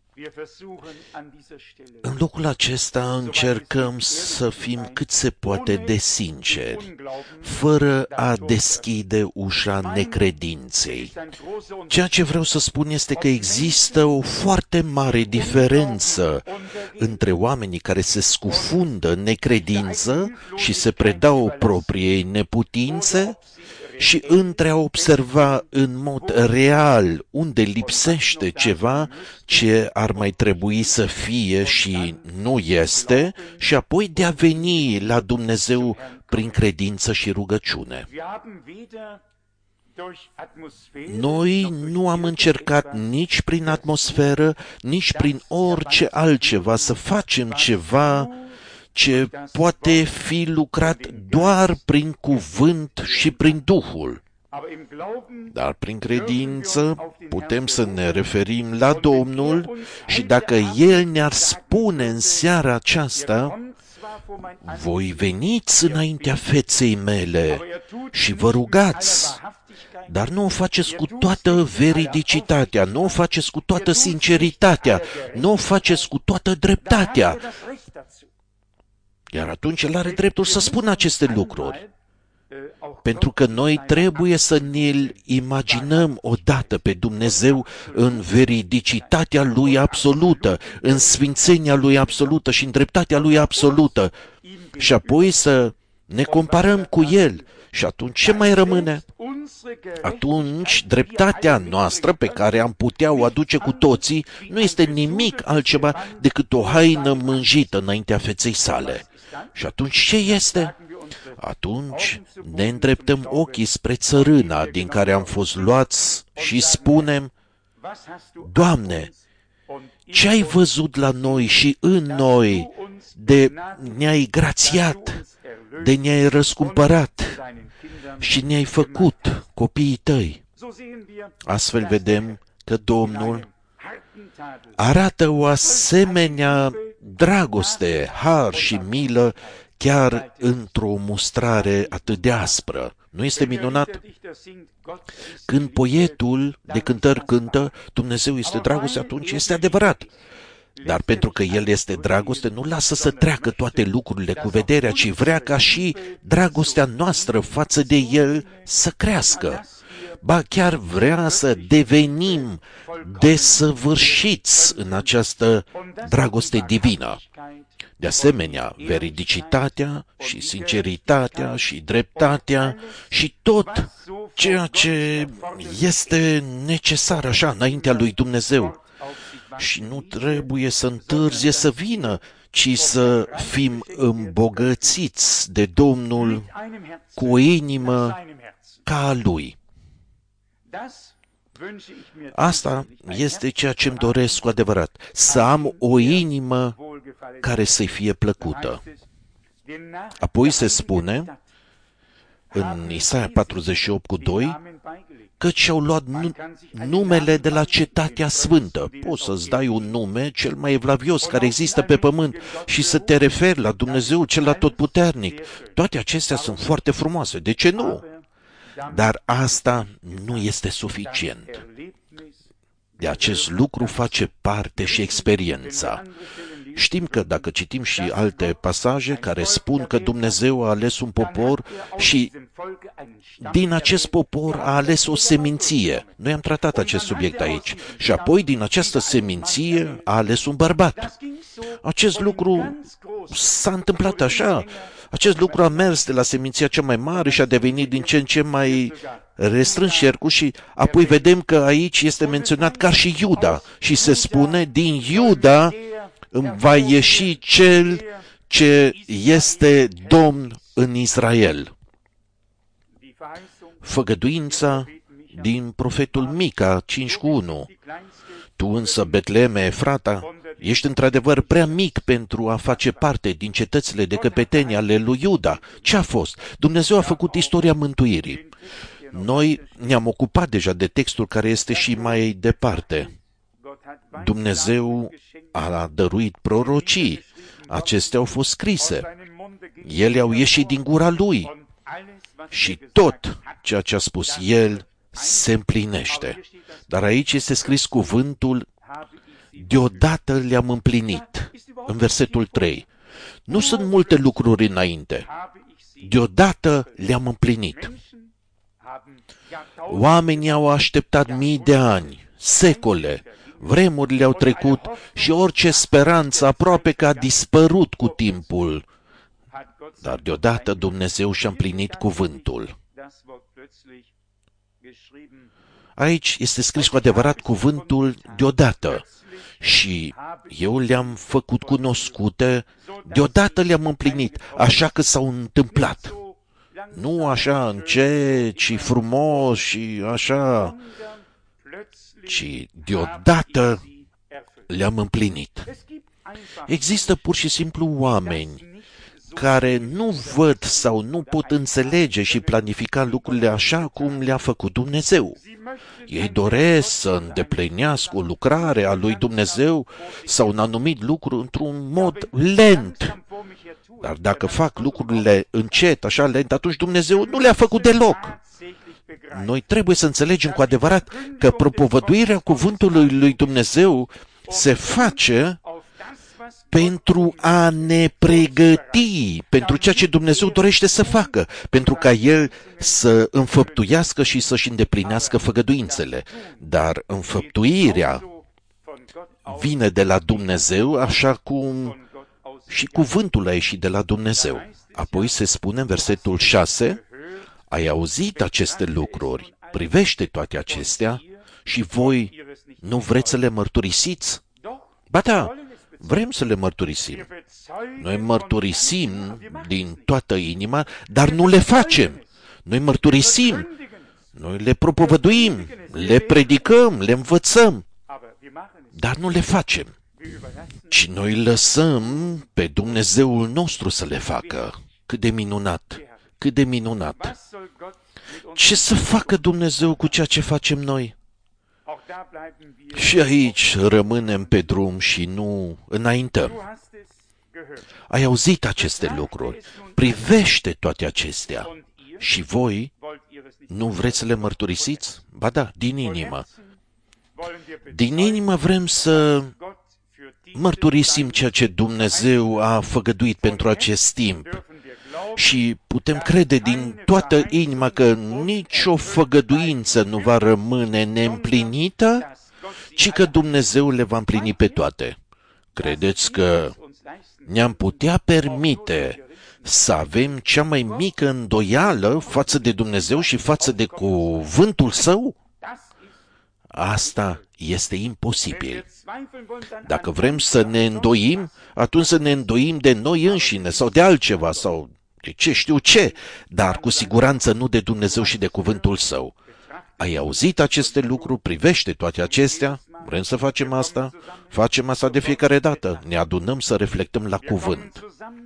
în locul acesta încercăm să fim cât se poate de sinceri, fără a deschide ușa necredinței. Ceea ce vreau să spun este că există o foarte mare diferență între oamenii care se scufundă în necredință și se predau propriei neputințe și între a observa în mod real unde lipsește ceva ce ar mai trebui să fie și nu este, și apoi de a veni la Dumnezeu prin credință și rugăciune. Noi nu am încercat nici prin atmosferă, nici prin orice altceva să facem ceva ce poate fi lucrat doar prin cuvânt și prin Duhul. Dar prin credință putem să ne referim la Domnul și dacă El ne-ar spune în seara aceasta, voi veniți înaintea feței mele și vă rugați, dar nu o faceți cu toată veridicitatea, nu o faceți cu toată sinceritatea, nu o faceți cu toată dreptatea. Iar atunci El are dreptul să spună aceste lucruri. Pentru că noi trebuie să ne-L imaginăm odată pe Dumnezeu în veridicitatea Lui absolută, în sfințenia Lui absolută și în dreptatea Lui absolută și apoi să ne comparăm cu El. Și atunci ce mai rămâne? Atunci dreptatea noastră pe care am putea o aduce cu toții nu este nimic altceva decât o haină mânjită înaintea feței sale. Și atunci ce este? Atunci ne îndreptăm ochii spre țărâna din care am fost luați și spunem, Doamne, ce ai văzut la noi și în noi, de ne-ai grațiat, de ne-ai răscumpărat și ne-ai făcut copiii tăi. Astfel vedem că Domnul arată o asemenea dragoste, har și milă chiar într-o mustrare atât de aspră. Nu este minunat? Când poetul de cântări cântă, Dumnezeu este dragoste, atunci este adevărat. Dar pentru că El este dragoste, nu lasă să treacă toate lucrurile cu vederea, ci vrea ca și dragostea noastră față de El să crească. Ba chiar vrea să devenim desăvârșiți în această dragoste divină. De asemenea, veridicitatea și sinceritatea și dreptatea și tot ceea ce este necesar așa înaintea lui Dumnezeu. Și nu trebuie să întârzie să vină, ci să fim îmbogățiți de Domnul cu o inimă ca a Lui. Asta este ceea ce îmi doresc cu adevărat, să am o inimă care să-i fie plăcută. Apoi se spune în Isaia 48:2 că și-au luat numele de la cetatea sfântă. Poți să-ți dai un nume cel mai evlavios care există pe pământ și să te referi la Dumnezeu cel atotputernic. Toate acestea sunt foarte frumoase. De ce nu? Dar asta nu este suficient. De acest lucru face parte și experiența. Știm că dacă citim și alte pasaje care spun că Dumnezeu a ales un popor și din acest popor a ales o seminție. Noi am tratat acest subiect aici. Și apoi din această seminție a ales un bărbat. Acest lucru s-a întâmplat așa. Acest lucru a mers de la seminția cea mai mare și a devenit din ce în ce mai restrâns cercul și apoi vedem că aici este menționat ca și Iuda și se spune din Iuda îmi va ieși cel ce este Domn în Israel. Făgăduința din profetul Mica 5:1. Tu însă, Betleme Efrata, ești într-adevăr prea mic pentru a face parte din cetățile de căpetenie ale lui Iuda. Ce a fost? Dumnezeu a făcut istoria mântuirii. Noi ne-am ocupat deja de textul care este și mai departe. Dumnezeu a dăruit prorocii. Acestea au fost scrise. Ele au ieșit din gura Lui. Și tot ceea ce a spus El se împlinește. Dar aici este scris cuvântul deodată le-am împlinit. În versetul 3. Nu sunt multe lucruri înainte. Deodată le-am împlinit. Oamenii au așteptat mii de ani, secole, vremurile au trecut și orice speranță aproape că a dispărut cu timpul. Dar deodată Dumnezeu și-a împlinit cuvântul. Aici este scris cu adevărat cuvântul deodată. Și eu le-am făcut cunoscute, deodată le-am împlinit, așa că s-au întâmplat. Nu așa încet, ci frumos și așa, ci deodată le-am împlinit. Există pur și simplu oameni care nu văd sau nu pot înțelege și planifica lucrurile așa cum le-a făcut Dumnezeu. Ei doresc să îndeplinească o lucrare a lui Dumnezeu sau un anumit lucru într-un mod lent. Dar dacă fac lucrurile încet, așa lent, atunci Dumnezeu nu le-a făcut deloc. Noi trebuie să înțelegem cu adevărat că propovăduirea cuvântului lui Dumnezeu se face pentru a ne pregăti pentru ceea ce Dumnezeu dorește să facă, pentru ca El să înfăptuiască și să-și îndeplinească făgăduințele. Dar înfăptuirea vine de la Dumnezeu, așa cum și cuvântul a ieșit de la Dumnezeu. Apoi se spune în versetul 6, ai auzit aceste lucruri, privește toate acestea și voi nu vreți să le mărturisiți? Ba da, vrem să le mărturisim. Noi mărturisim din toată inima, dar nu le facem. Noi mărturisim, noi le propovăduim, le predicăm, le învățăm, dar nu le facem. Și noi lăsăm pe Dumnezeul nostru să le facă. Cât de minunat! Cât de minunat! Ce să facă Dumnezeu cu ceea ce facem noi? Și aici rămânem pe drum și nu înaintăm. Ai auzit aceste lucruri, privește toate acestea și voi nu vreți să le mărturisiți? Ba da, din inimă. Din inimă vrem să mărturisim ceea ce Dumnezeu a făgăduit pentru acest timp. Și putem crede din toată inima că nicio făgăduință nu va rămâne neîmplinită, ci că Dumnezeu le va împlini pe toate. Credeți că ne-am putea permite să avem cea mai mică îndoială față de Dumnezeu și față de cuvântul Său? Asta este imposibil. Dacă vrem să ne îndoim, atunci să ne îndoim de noi înșine sau de altceva sau de ce știu ce, dar cu siguranță nu de Dumnezeu și de cuvântul Său. Ai auzit aceste lucruri, privește toate acestea, vrem să facem asta? Facem asta de fiecare dată. Ne adunăm să reflectăm la cuvânt.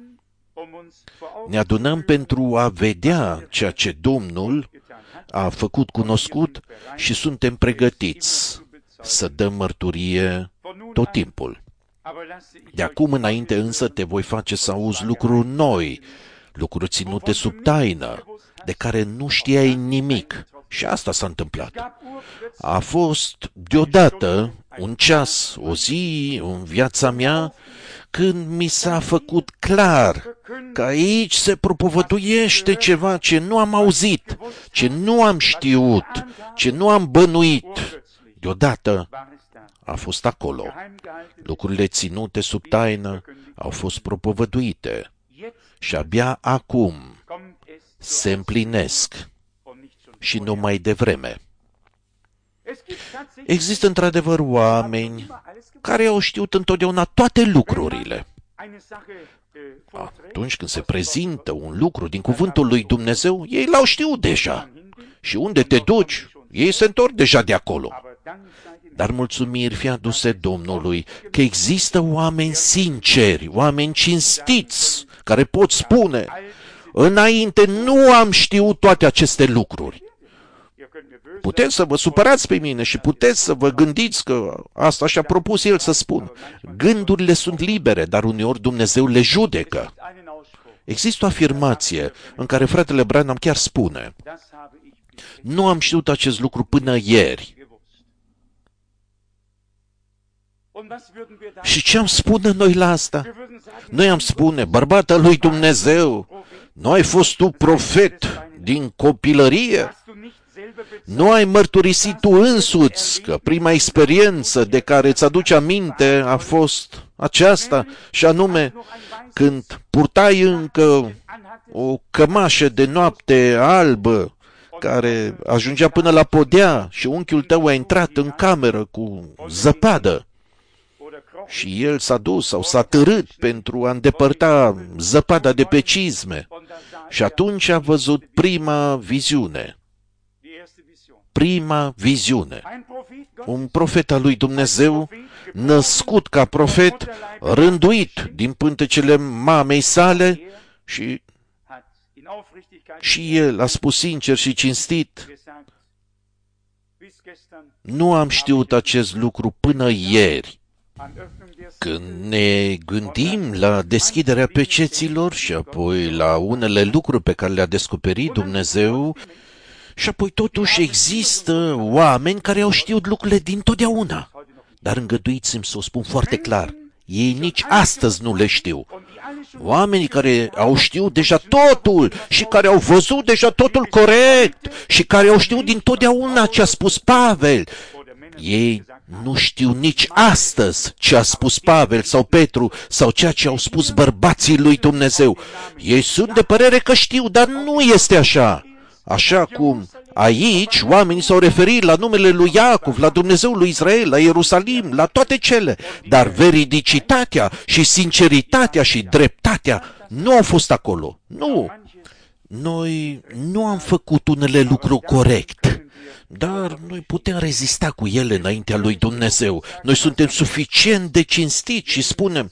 Ne adunăm pentru a vedea ceea ce Domnul a făcut cunoscut și suntem pregătiți să dăm mărturie tot timpul. De acum înainte însă te voi face să auzi lucruri noi, lucruri ținute sub taină, de care nu știai nimic. Și asta s-a întâmplat. A fost deodată un ceas, o zi în viața mea, când mi s-a făcut clar că aici se propovăduiește ceva ce nu am auzit, ce nu am știut, ce nu am bănuit. Deodată a fost acolo. Lucrurile ținute sub taină au fost propovăduite și abia acum se împlinesc și nu mai devreme. Există într-adevăr oameni care au știut întotdeauna toate lucrurile. Atunci când se prezintă un lucru din cuvântul lui Dumnezeu, ei l-au știut deja. Și unde te duci, ei se întorc deja de acolo. Dar mulțumiri fie aduse Domnului că există oameni sinceri, oameni cinstiți, care pot spune, înainte nu am știut toate aceste lucruri. Puteți să vă supărați pe mine și puteți să vă gândiți că asta și-a propus el să spun. Gândurile sunt libere, dar uneori Dumnezeu le judecă. Există o afirmație în care fratele Branham chiar spune, nu am știut acest lucru până ieri. Și ce am spune noi la asta? Noi am spune, bărbata lui Dumnezeu, nu ai fost tu profet din copilărie? Nu ai mărturisit tu însuți că prima experiență de care îți aduci aminte a fost aceasta, și anume când purtai încă o cămașă de noapte albă care ajungea până la podea și unchiul tău a intrat în cameră cu zăpadă și el s-a dus sau s-a târât pentru a îndepărta zăpada de pe cizme și atunci a văzut prima viziune. Prima viziune. Un profet al lui Dumnezeu, născut ca profet, rânduit din pântecele mamei sale, Și el a spus sincer și cinstit, nu am știut acest lucru până ieri. Când ne gândim la deschiderea peceților și apoi la unele lucruri pe care le-a descoperit Dumnezeu, și apoi totuși există oameni care au știut lucrurile dintotdeauna. Dar îngăduiți-mi să o spun foarte clar, ei nici astăzi nu le știu. Oamenii care au știut deja totul și care au văzut deja totul corect și care au știut dintotdeauna ce a spus Pavel, ei nu știu nici astăzi ce a spus Pavel sau Petru sau ceea ce au spus bărbații lui Dumnezeu. Ei sunt de părere că știu, dar nu este așa. Așa cum aici oamenii s-au referit la numele lui Iacov, la Dumnezeul lui Israel, la Ierusalim, la toate cele, dar veridicitatea și sinceritatea și dreptatea nu au fost acolo. Nu. Noi nu am făcut unele lucruri corect, dar noi putem rezista cu ele înaintea lui Dumnezeu. Noi suntem suficient de cinstiți și spunem,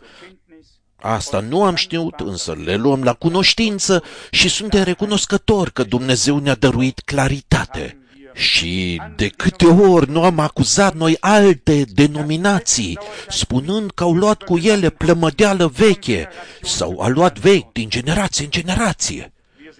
asta nu am știut, însă le luăm la cunoștință și suntem recunoscători că Dumnezeu ne-a dăruit claritate. Și de câte ori nu am acuzat noi alte denominații, spunând că au luat cu ele plămădeală veche sau a luat vechi din generație în generație.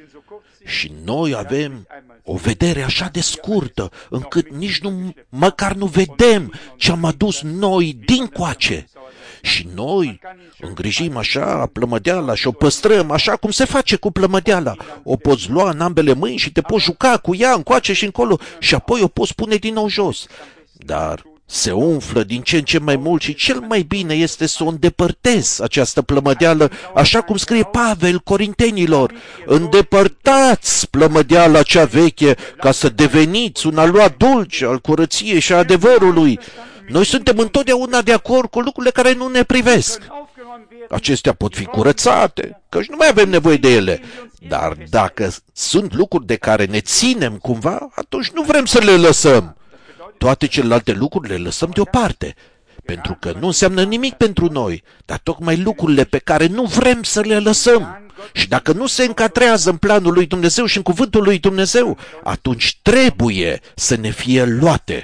Și noi avem o vedere așa de scurtă, încât nici măcar nu vedem ce am adus noi dincoace. Și noi îngrijim așa plămădeala și o păstrăm așa cum se face cu plămădeala. O poți lua în ambele mâini și te poți juca cu ea încoace și încolo și apoi o poți pune din nou jos. Dar se umflă din ce în ce mai mult și cel mai bine este să o îndepărtezi, această plămădeală, așa cum scrie Pavel Corintenilor. Îndepărtați plămădeala cea veche ca să deveniți un aluat dulce al curăției și a adevărului. Noi suntem întotdeauna de acord cu lucrurile care nu ne privesc. Acestea pot fi curățate, căci nu mai avem nevoie de ele. Dar dacă sunt lucruri de care ne ținem cumva, atunci nu vrem să le lăsăm. Toate celelalte lucruri le lăsăm deoparte, pentru că nu înseamnă nimic pentru noi, dar tocmai lucrurile pe care nu vrem să le lăsăm. Și dacă nu se încadrează în planul lui Dumnezeu și în cuvântul lui Dumnezeu, atunci trebuie să ne fie luate.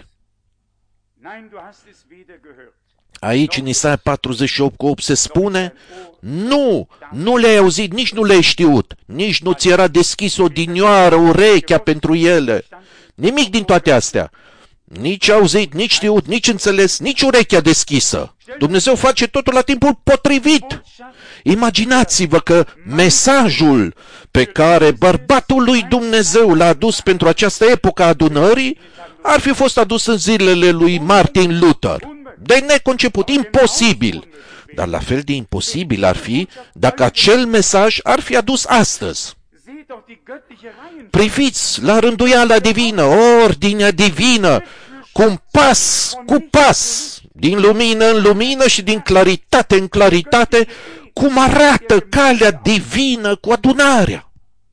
Aici, în Isaia 48:8 se spune, nu le-ai auzit, nici nu le-ai știut, nici nu ți era deschis odinioară urechea pentru ele. Nimic din toate astea. Nici auzit, nici știut, nici înțeles, nici urechea deschisă. Dumnezeu face totul la timpul potrivit. Imaginați-vă că mesajul pe care bărbatul lui Dumnezeu l-a adus pentru această epocă a adunării ar fi fost adus în zilele lui Martin Luther. De neconceput, imposibil. Dar la fel de imposibil ar fi dacă acel mesaj ar fi adus astăzi. Priviți la rânduiala divină, ordinea divină, cum pas cu pas, din lumină în lumină și din claritate în claritate, cum arată calea divină cu adunarea.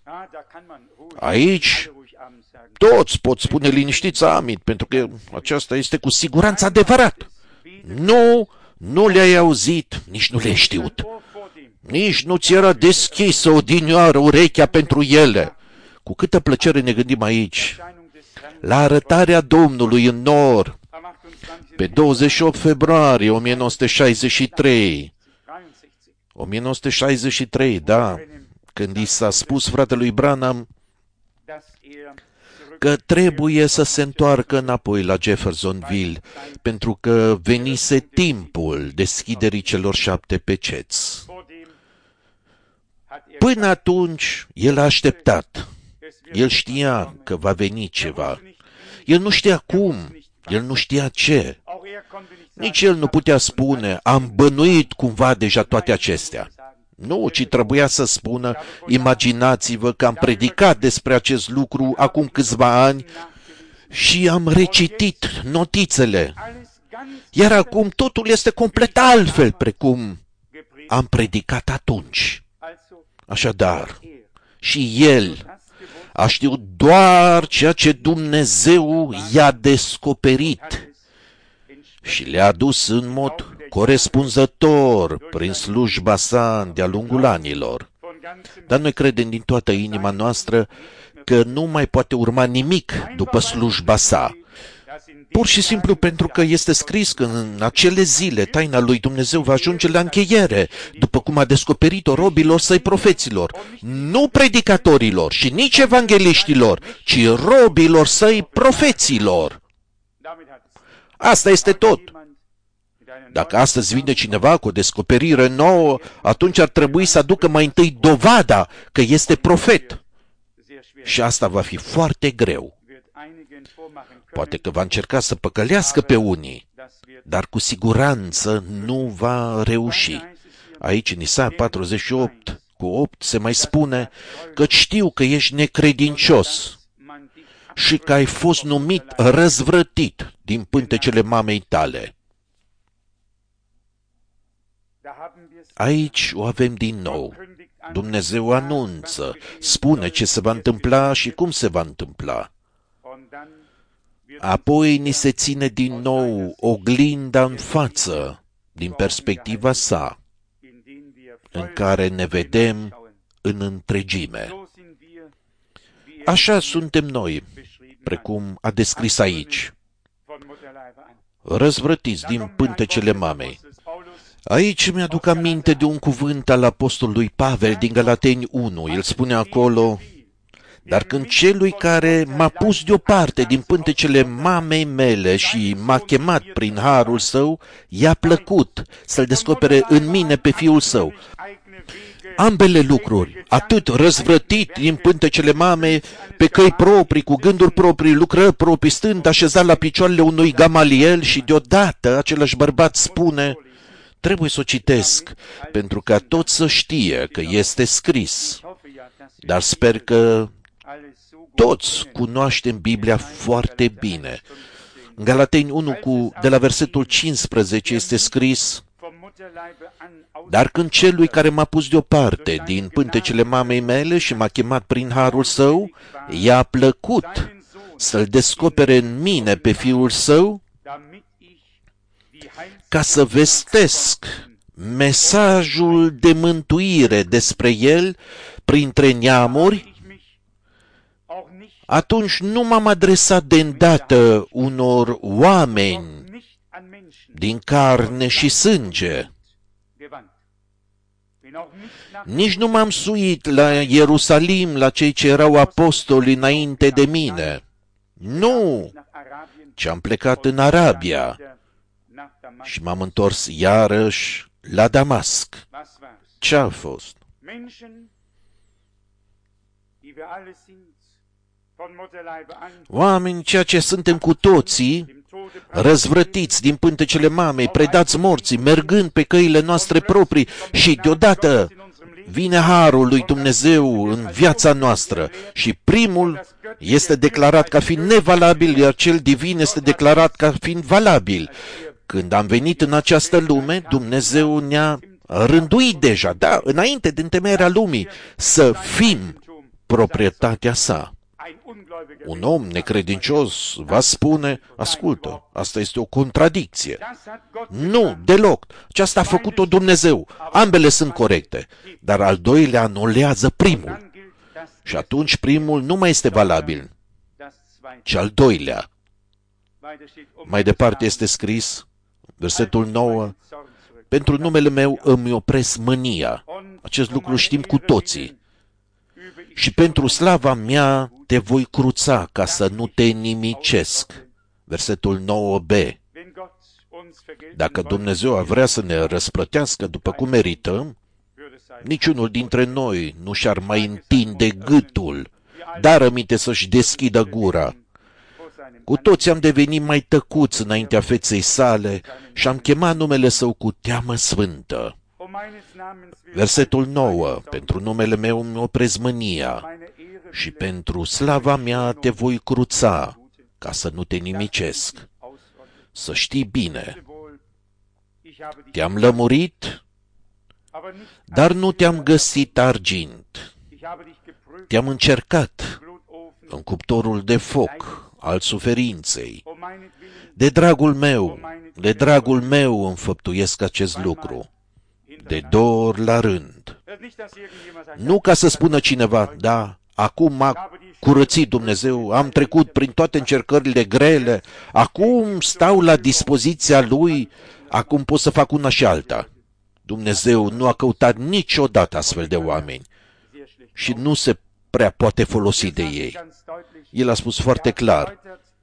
Aici toți pot spune liniștiți amin, pentru că aceasta este cu siguranță adevărat. Nu le-ai auzit, nici nu le-ai știut. Nici nu ți era deschisă odinioară urechea pentru ele. Cu câtă plăcere ne gândim aici la arătarea Domnului în nor, pe 28 februarie 1963. 1963, da, când i s-a spus fratelui Branham că trebuie să se întoarcă înapoi la Jeffersonville, pentru că venise timpul deschiderii celor 7 peceți. Până atunci, el a așteptat. El știa că va veni ceva. El nu știa cum, el nu știa ce. Nici el nu putea spune, am bănuit cumva deja toate acestea. Nu, ci trebuia să spună, imaginați-vă că am predicat despre acest lucru acum câțiva ani și am recitit notițele. Iar acum totul este complet altfel, precum am predicat atunci. Așadar, și el a știut doar ceea ce Dumnezeu i-a descoperit și le-a adus în mod corespunzător prin slujba sa de-a lungul anilor. Dar noi credem din toată inima noastră că nu mai poate urma nimic după slujba sa. Pur și simplu pentru că este scris că în acele zile taina lui Dumnezeu va ajunge la încheiere, după cum a descoperit-o robilor săi profeților, nu predicatorilor și nici evangeliștilor, ci robilor săi profeților. Asta este tot. Dacă astăzi vine cineva cu o descoperire nouă, atunci ar trebui să aducă mai întâi dovada că este profet. Și asta va fi foarte greu. Poate că va încerca să păcălească pe unii, dar cu siguranță nu va reuși. Aici, în Isaia 48:8, se mai spune că știu că ești necredincios și că ai fost numit răzvrătit din pântecele mamei tale. Aici o avem din nou. Dumnezeu anunță, spune ce se va întâmpla și cum se va întâmpla. Apoi ni se ține din nou oglinda în față, din perspectiva sa, în care ne vedem în întregime. Așa suntem noi, precum a descris aici, răzvrătiți din pântecele mamei. Aici mi-aduc aminte de un cuvânt al apostolului Pavel din Galateni 1. El spune acolo: dar când celui care m-a pus deoparte din pântecele mamei mele și m-a chemat prin harul său, i-a plăcut să-l descopere în mine pe fiul său. Ambele lucruri, atât răzvrătit din pântecele mamei, pe căi proprii, cu gânduri proprii, lucrări proprii, stând așezat la picioarele unui Gamaliel, și deodată același bărbat spune: trebuie să o citesc, pentru ca toți să știe că este scris. Dar sper că toți cunoaștem Biblia foarte bine. În Galateni 1, de la versetul 15, este scris: dar când celui care m-a pus deoparte din pântecele mamei mele și m-a chemat prin harul său, i-a plăcut să-l descopere în mine pe fiul său, ca să vestesc mesajul de mântuire despre el printre neamuri, atunci nu m-am adresat de îndată unor oameni din carne și sânge. Nici nu m-am suit la Ierusalim, la cei ce erau apostoli înainte de mine. Nu, ci am plecat în Arabia și m-am întors iarăși la Damasc. Ce a fost? Oameni, ceea ce suntem cu toții, răzvrătiți din pântecele mamei, predați morții, mergând pe căile noastre proprii, și deodată vine harul lui Dumnezeu în viața noastră și primul este declarat ca fiind nevalabil, iar cel divin este declarat ca fiind valabil. Când am venit în această lume, Dumnezeu ne-a rânduit deja, da, înainte de întemeierea lumii, să fim proprietatea sa. Un om necredincios va spune: ascultă, asta este o contradicție. Nu, deloc. Aceasta a făcut-o Dumnezeu. Ambele sunt corecte. Dar al doilea anulează primul. Și atunci primul nu mai este valabil, ci al doilea. Mai departe este scris, versetul 9, pentru numele meu îmi opresc mânia. Acest lucru știm cu toții. Și pentru slava mea te voi cruța, ca să nu te nimicesc. Versetul 9b. Dacă Dumnezeu ar vrea să ne răsplătească după cum merităm, niciunul dintre noi nu și-ar mai întinde gâtul, dar aminte să-și deschidă gura. Cu toți am devenit mai tăcuți înaintea feței sale și am chemat numele Său cu teamă sfântă. Versetul 9. Pentru numele meu îmi opresc mânia și pentru slava mea te voi cruța, ca să nu te nimicesc. Să știi bine, te-am lămurit, dar nu te-am găsit argint. Te-am încercat în cuptorul de foc al suferinței. De dragul meu înfăptuiesc acest lucru. de 2 ori la rând. Nu ca să spună cineva, da, acum m-a curățit Dumnezeu, am trecut prin toate încercările grele, acum stau la dispoziția Lui, acum pot să fac una și alta. Dumnezeu nu a căutat niciodată astfel de oameni și nu se prea poate folosi de ei. El a spus foarte clar,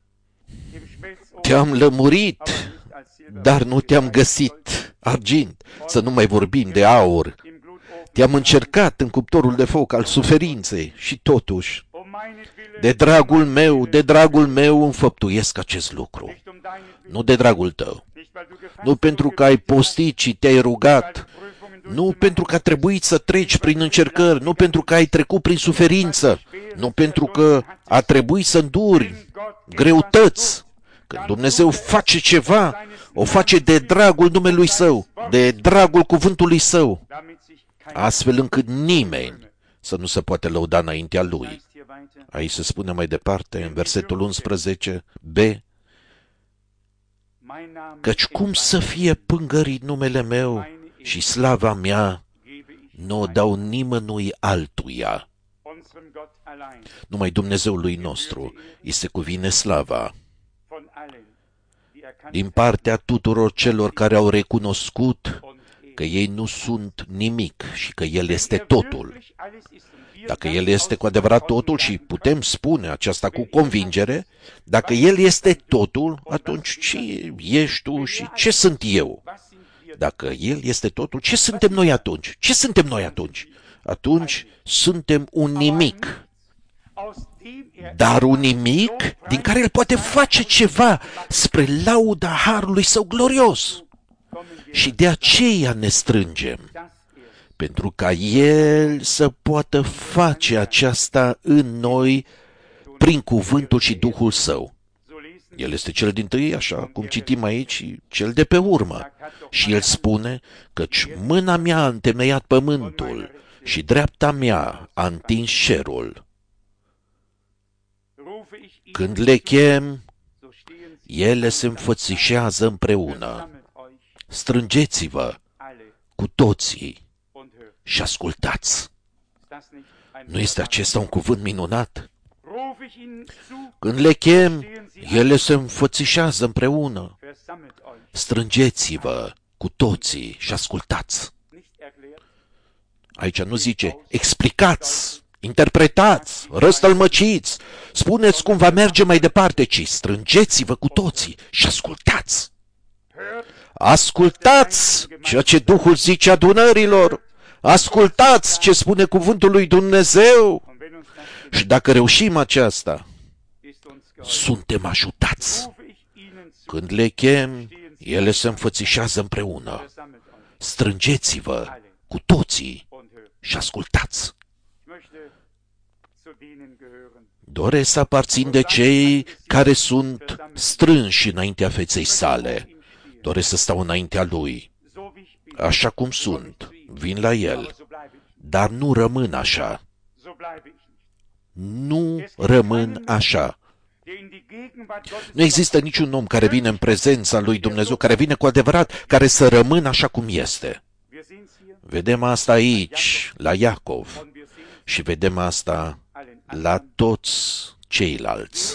te-am lămurit, dar nu te-am găsit argint, să nu mai vorbim de aur. Te-am încercat în cuptorul de foc al suferinței și totuși, de dragul meu înfăptuiesc acest lucru. Nu de dragul tău, nu pentru că ai postit și te-ai rugat, nu pentru că a trebuit să treci prin încercări, nu pentru că ai trecut prin suferință, nu pentru că a trebuit să înduri greutăți. Când Dumnezeu face ceva, o face de dragul numelui Său, de dragul cuvântului Său, astfel încât nimeni să nu se poate lăuda înaintea Lui. Aici se spune mai departe, în versetul 11, B, căci cum să fie pângărit numele meu și slava mea, nu o dau nimănui altuia. Numai Dumnezeului nostru îi se cuvine slava. Din partea tuturor celor care au recunoscut că ei nu sunt nimic și că El este totul. Dacă El este cu adevărat totul, și putem spune aceasta cu convingere, dacă El este totul, atunci ce ești tu și ce sunt eu? Dacă El este totul, ce suntem noi atunci? Ce suntem noi atunci? Atunci suntem un nimic. Dar un nimic din care El poate face ceva spre lauda harului Său glorios. Și de aceea ne strângem, pentru ca El să poată face aceasta în noi prin cuvântul și Duhul Său. El este cel dintâi, așa cum citim aici, cel de pe urmă. Și El spune, căci mâna mea a întemeiat pământul și dreapta mea a întins cerul. Când le chem, ele se înfățișează împreună. Strângeți-vă cu toții și ascultați. Nu este acesta un cuvânt minunat? Când le chem, ele se înfățișează împreună. Strângeți-vă cu toții și ascultați. Aici nu zice, explicați, interpretați, răstălmăciți, spuneți cum va merge mai departe, ci strângeți-vă cu toții și ascultați. Ascultați ceea ce Duhul zice adunărilor. Ascultați ce spune cuvântul lui Dumnezeu. Și dacă reușim aceasta, suntem ajutați. Când le chem, ele se înfățișează împreună. Strângeți-vă cu toții și ascultați. Doresc să aparțin de cei care sunt strânși înaintea feței sale. Doresc să stau înaintea Lui, așa cum sunt, vin la El, dar nu rămân așa. Nu rămân așa. Nu există niciun om care vine în prezența lui Dumnezeu, care vine cu adevărat, care să rămână așa cum este. Vedem asta aici, la Iacov, și vedem asta la toți ceilalți.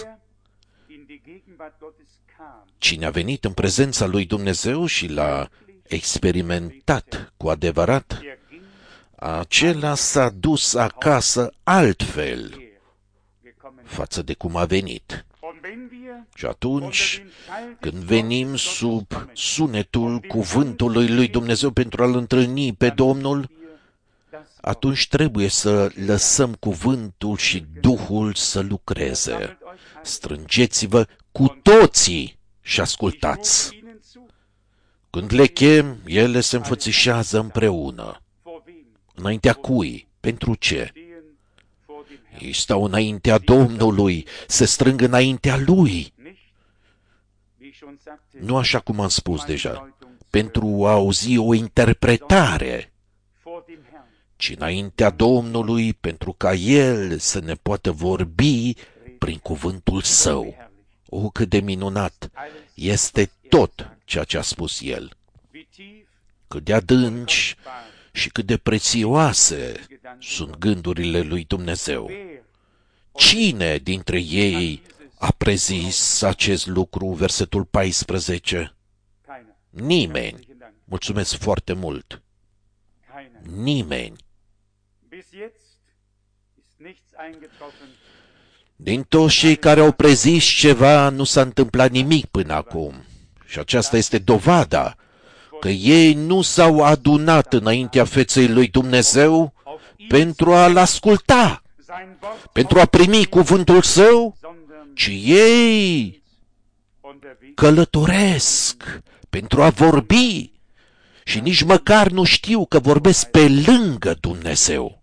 Cine a venit în prezența lui Dumnezeu și l-a experimentat cu adevărat, acela s-a dus acasă altfel față de cum a venit. Și atunci, când venim sub sunetul cuvântului lui Dumnezeu pentru a-L întâlni pe Domnul, atunci trebuie să lăsăm cuvântul și Duhul să lucreze. Strângeți-vă cu toții și ascultați. Când le chem, ele se înfățișează împreună. Înaintea cui? Pentru ce? Ei stau înaintea Domnului, se strâng înaintea Lui. Nu așa cum am spus deja, pentru a auzi o interpretare, ci înaintea Domnului, pentru ca El să ne poată vorbi prin cuvântul Său. O, cât de minunat! Este tot ceea ce a spus El. cât de adânci și cât de prețioase sunt gândurile lui Dumnezeu. Cine dintre ei a prezis acest lucru? Versetul 14. Nimeni. Mulțumesc foarte mult. Nimeni. Din toți cei care au prezis ceva, nu s-a întâmplat nimic până acum. Și aceasta este dovada că ei nu s-au adunat înaintea feței lui Dumnezeu pentru a-L asculta, pentru a primi cuvântul Său, ci ei călătoresc pentru a vorbi și nici măcar nu știu că vorbesc pe lângă Dumnezeu.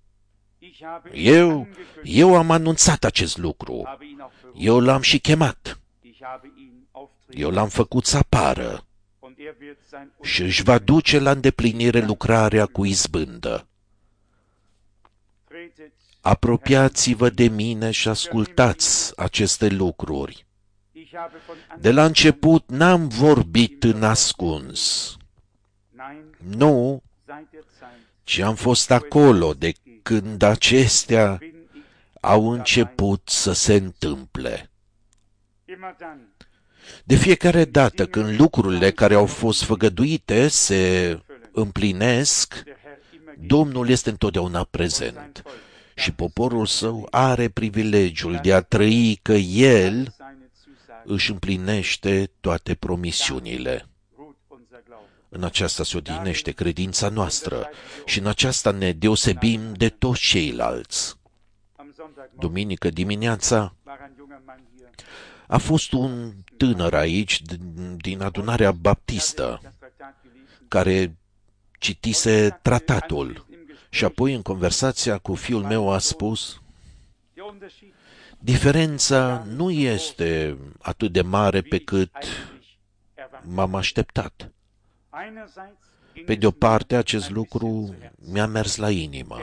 Eu am anunțat acest lucru. Eu l-am și chemat. Eu l-am făcut să apară și își va duce la îndeplinire lucrarea cu izbândă. Apropiați-vă de mine și ascultați aceste lucruri. De la început n-am vorbit în ascuns. Nu, ci am fost acolo de când acestea au început să se întâmple. De fiecare dată când lucrurile care au fost făgăduite se împlinesc, Domnul este întotdeauna prezent și poporul său are privilegiul de a trăi că El își împlinește toate promisiunile. În aceasta se odihnește credința noastră și în aceasta ne deosebim de toți ceilalți. Duminică dimineața a fost un tânăr aici din adunarea baptistă care citise tratatul și apoi în conversația cu fiul meu a spus: diferența nu este atât de mare pe cât m-am așteptat. Pe de o parte, acest lucru mi-a mers la inimă,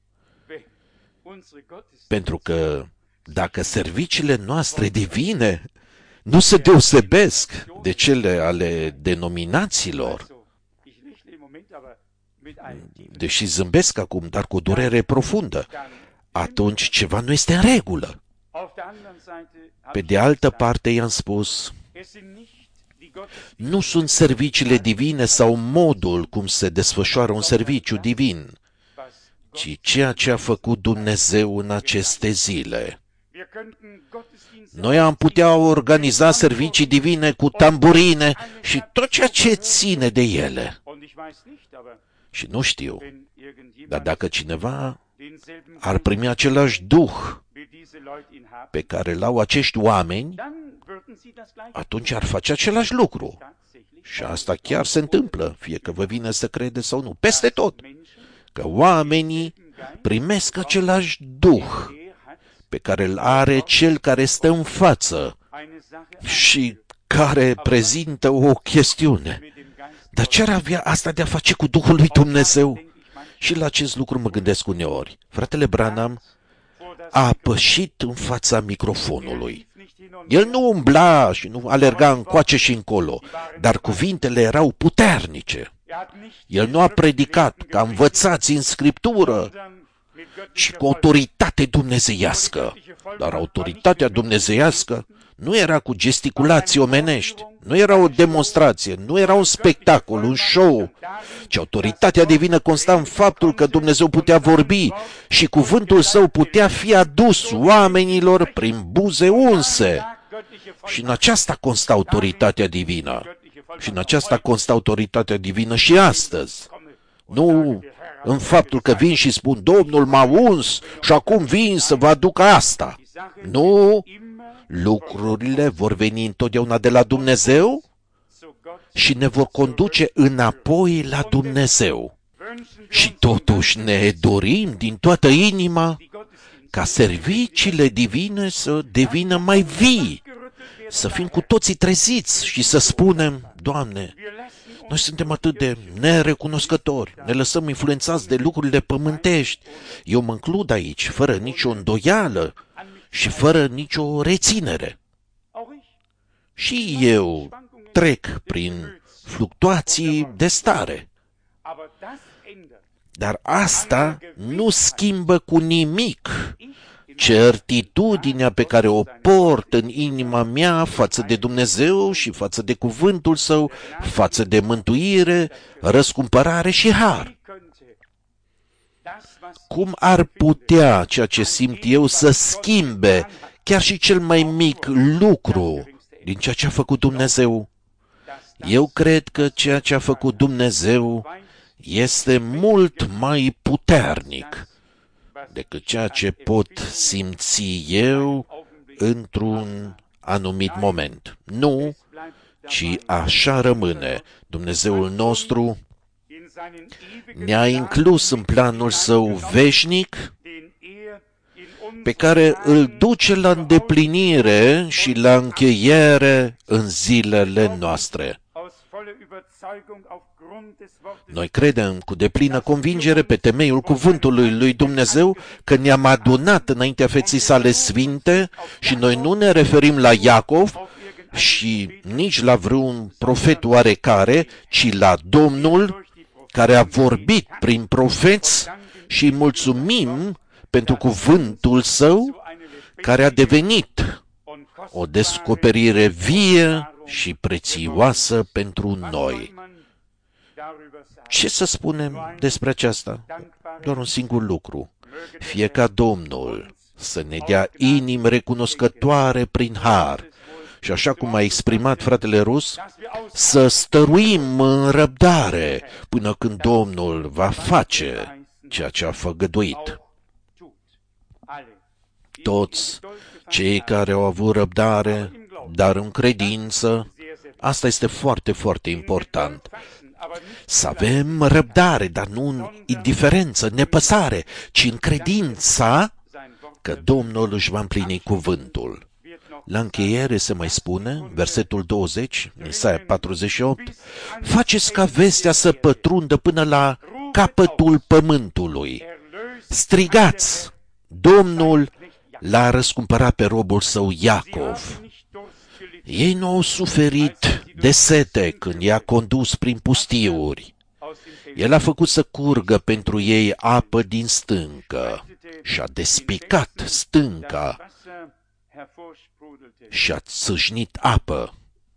pentru că dacă serviciile noastre divine nu se deosebesc de cele ale denominațiilor, deși zâmbesc acum, dar cu durere profundă, atunci ceva nu este în regulă. Pe de altă parte, i-am spus, nu sunt serviciile divine sau modul cum se desfășoară un serviciu divin, ci ceea ce a făcut Dumnezeu în aceste zile. Noi am putea organiza servicii divine cu tamburine și tot ceea ce ține de ele. Și nu știu, dar dacă cineva ar primi același duh pe care l-au acești oameni, atunci ar face același lucru. Și asta chiar se întâmplă, fie că vă vine să credeți sau nu, peste tot, că oamenii primesc același duh pe care îl are cel care stă în față și care prezintă o chestiune. Dar ce ar avea asta de a face cu Duhul lui Dumnezeu? Și la acest lucru mă gândesc uneori. Fratele Branham a pășit în fața microfonului. El nu umbla și nu alerga încoace și încolo, dar cuvintele erau puternice. El nu a predicat ca învățați în Scriptură, ci cu autoritate dumnezeiască. Dar autoritatea dumnezeiască nu era cu gesticulații omenești, nu era o demonstrație, nu era un spectacol, un show, ci autoritatea divină consta în faptul că Dumnezeu putea vorbi și cuvântul său putea fi adus oamenilor prin buze unse. Și în aceasta consta autoritatea divină. Și în aceasta constă autoritatea divină și astăzi. Nu în faptul că vin și spun, Domnul m-a uns și acum vin să vă aduc asta. Nu, lucrurile vor veni întotdeauna de la Dumnezeu și ne vor conduce înapoi la Dumnezeu. Și totuși ne dorim din toată inima ca serviciile divine să devină mai vii, să fim cu toții treziți și să spunem, Doamne, noi suntem atât de nerecunoscători, ne lăsăm influențați de lucrurile pământești. Eu mă includ aici, fără nicio îndoială și fără nicio reținere. Și eu trec prin fluctuații de stare. Dar asta nu schimbă cu nimic certitudinea pe care o port în inima mea față de Dumnezeu și față de cuvântul Său, față de mântuire, răscumpărare și har. Cum ar putea ceea ce simt eu să schimbe chiar și cel mai mic lucru din ceea ce a făcut Dumnezeu? Eu cred că ceea ce a făcut Dumnezeu este mult mai puternic decât ceea ce pot simți eu într-un anumit moment. Nu, ci așa rămâne. Dumnezeul nostru ne-a inclus în planul Său veșnic, pe care îl duce la îndeplinire și la încheiere în zilele noastre. Noi credem cu deplină convingere pe temeiul cuvântului lui Dumnezeu că ne-am adunat înaintea feții Sale sfinte și noi nu ne referim la Iacov și nici la vreun profet oarecare, ci la Domnul care a vorbit prin profeți și îi mulțumim pentru cuvântul Său care a devenit o descoperire vie și prețioasă pentru noi. Ce să spunem despre aceasta? Doar un singur lucru. Fie ca Domnul să ne dea inimi recunoscătoare prin har și așa cum a exprimat fratele Rus, să stăruim în răbdare până când Domnul va face ceea ce a făgăduit. Toți cei care au avut răbdare, dar în credință, asta este foarte, foarte important. Să avem răbdare, dar nu în indiferență, nepăsare, ci în credința că Domnul își va împlini cuvântul. La încheiere se mai spune, versetul 20, Isaia 48, faceți ca vestea să pătrundă până la capătul pământului. Strigați, Domnul l-a răscumpărat pe robul său Iacov. Ei nu au suferit de sete când i-a condus prin pustiuri. El a făcut să curgă pentru ei apă din stâncă și a despicat stânca și a țâșnit apă.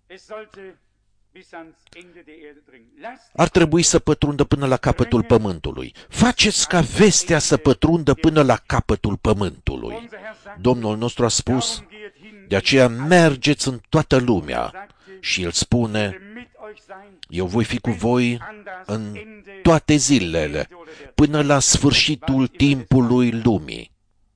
Ar trebui să pătrundă până la capătul pământului. Faceți ca vestea să pătrundă până la capătul pământului. Domnul nostru a spus, de aceea mergeți în toată lumea. Și El spune, eu voi fi cu voi în toate zilele, până la sfârșitul timpului lumii.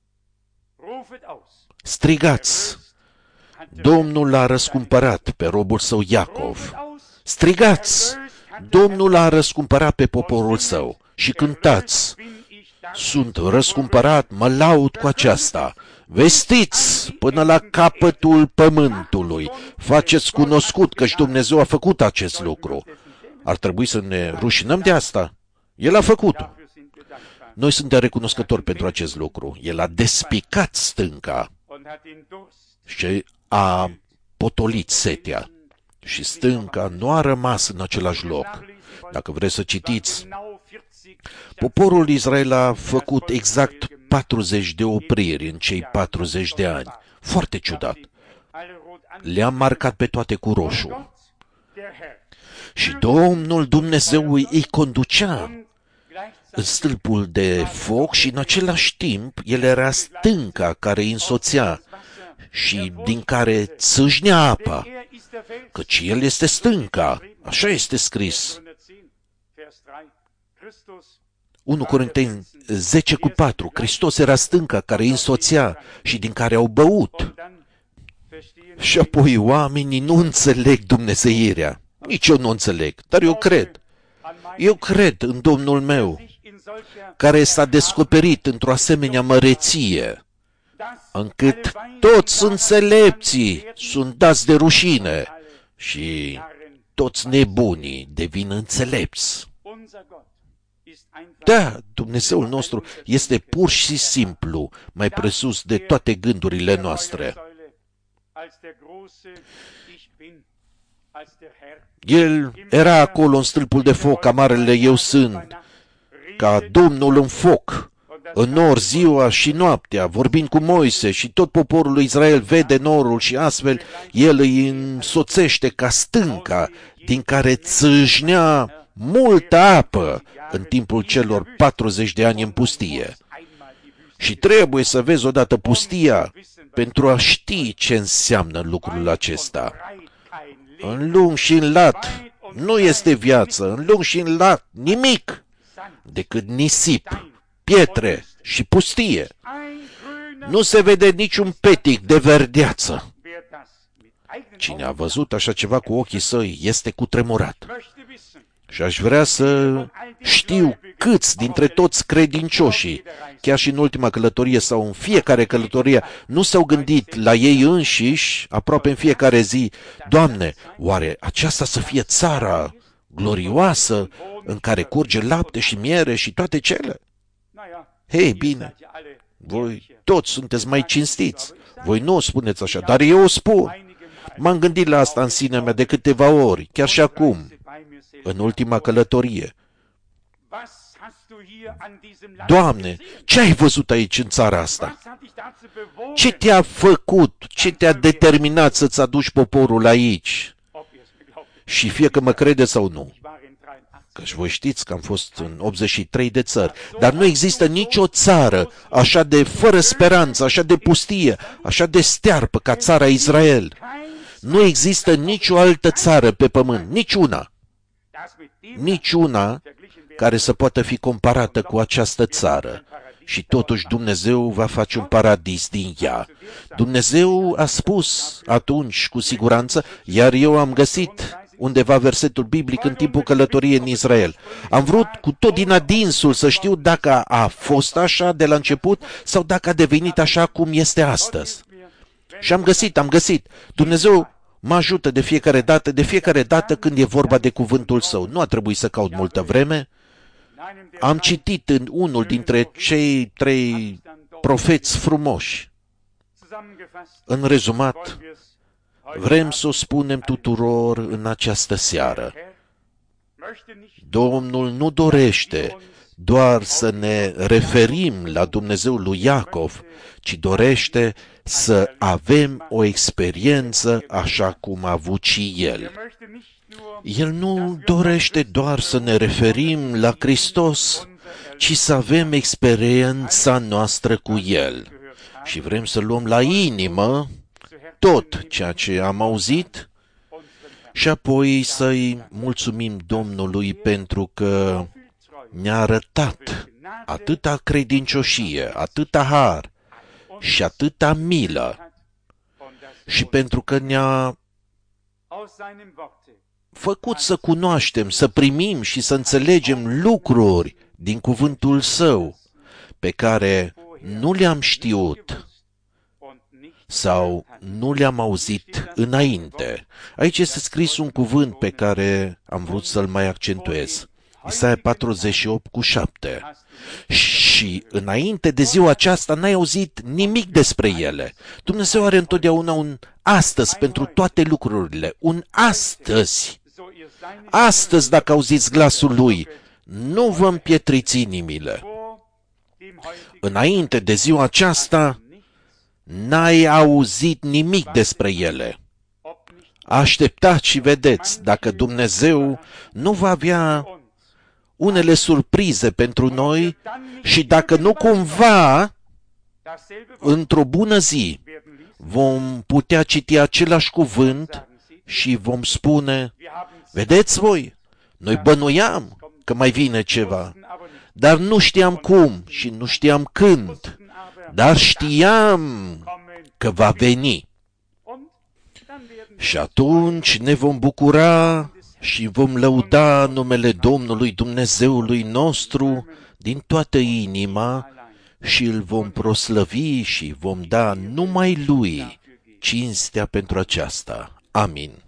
Strigați, Domnul l-a răscumpărat pe robul său Iacov. Strigați, Domnul l-a răscumpărat pe poporul său și cântați, sunt răscumpărat, mă laud cu aceasta. Vestiți până la capătul pământului, faceți cunoscut căci Dumnezeu a făcut acest lucru. Ar trebui să ne rușinăm de asta. El a făcut. Noi suntem recunoscători pentru acest lucru. El a despicat stânca și a potolit setea. Și stânca nu a rămas în același loc. Dacă vreți să citiți, poporul Israel a făcut exact 40 de opriri în cei 40 de ani. Foarte ciudat. Le-a marcat pe toate cu roșu. Și Domnul Dumnezeu îi conducea în stâlpul de foc și în același timp El era stânca care îi însoțea și din care țâșnea apa, căci El este stânca. Așa este scris. 1 Corinteni 10:4. Hristos era stânca care îi însoțea și din care au băut. Și apoi oamenii nu înțeleg dumnezeirea. Nici eu nu înțeleg, dar eu cred. Eu cred în Domnul meu, care s-a descoperit într-o asemenea măreție, încât toți înțelepții sunt dați de rușine și toți nebunii devin înțelepți. Da, Dumnezeul nostru este pur și simplu mai presus de toate gândurile noastre. El era acolo în stâlpul de foc, ca marele Eu Sunt, ca Domnul în foc, în nor ziua și noaptea, vorbind cu Moise, și tot poporul lui Israel vede norul și astfel el îi însoțește ca stânca din care țâșnea multă apă în timpul celor 40 de ani în pustie. Și trebuie să vezi odată pustia pentru a ști ce înseamnă lucrul acesta. În lung și în lat nu este viață, în lung și în lat nimic decât nisip, pietre și pustie. Nu se vede niciun petic de verdeață. Cine a văzut așa ceva cu ochii săi este cutremurat. Și aș vrea să știu câți dintre toți credincioșii, chiar și în ultima călătorie sau în fiecare călătorie, nu s-au gândit la ei înșiși, aproape în fiecare zi: Doamne, oare aceasta să fie țara glorioasă în care curge lapte și miere și toate cele? Hei, bine, voi toți sunteți mai cinstiți. Voi nu o spuneți așa, dar eu o spun. M-am gândit la asta în sinea mea de câteva ori, chiar și acum, în ultima călătorie. Doamne, ce ai văzut aici în țara asta? Ce te-a făcut? Ce te-a determinat să-ți aduci poporul aici? Și fie că mă credeți sau nu, căci voi știți că am fost în 83 de țări, dar nu există nicio țară așa de fără speranță, așa de pustie, așa de stearpă ca țara Israel. Nu există nicio altă țară pe pământ, niciuna care să poată fi comparată cu această țară. Și totuși Dumnezeu va face un paradis din ea. Dumnezeu a spus atunci cu siguranță, iar eu am găsit undeva versetul biblic în timpul călătoriei în Israel. Am vrut cu tot din adinsul să știu dacă a fost așa de la început sau dacă a devenit așa cum este astăzi. Și am găsit. Dumnezeu mă ajută de fiecare dată când e vorba de cuvântul Său. Nu a trebuit să caut multă vreme. Am citit în unul dintre cei 3 profeți frumoși. În rezumat, vrem să o spunem tuturor în această seară. Domnul nu dorește doar să ne referim la Dumnezeul lui Iacov, ci dorește să avem o experiență așa cum a avut și El. El nu dorește doar să ne referim la Hristos, ci să avem experiența noastră cu El. Și vrem să luăm la inimă tot ceea ce am auzit și apoi să-i mulțumim Domnului pentru că ne-a arătat atâta credincioșie, atâta har și atâta milă și pentru că ne-a făcut să cunoaștem, să primim și să înțelegem lucruri din cuvântul Său pe care nu le-am știut sau nu le-am auzit înainte. Aici este scris un cuvânt pe care am vrut să-l mai accentuez. Isaia 48:7. Și înainte de ziua aceasta n-ai auzit nimic despre ele. Dumnezeu are întotdeauna un astăzi pentru toate lucrurile. Un astăzi. Astăzi, dacă auziți glasul Lui, nu vă împietriți inimile. Înainte de ziua aceasta, n-ai auzit nimic despre ele. Așteptați și vedeți dacă Dumnezeu nu va avea unele surprize pentru noi și dacă nu cumva, într-o bună zi, vom putea citi același cuvânt și vom spune: vedeți voi, noi bănuiam că mai vine ceva, dar nu știam cum și nu știam când, dar știam că va veni. Și atunci ne vom bucura și vom lăuda numele Domnului Dumnezeului nostru din toată inima și îl vom proslăvi și vom da numai Lui cinstea pentru aceasta. Amin.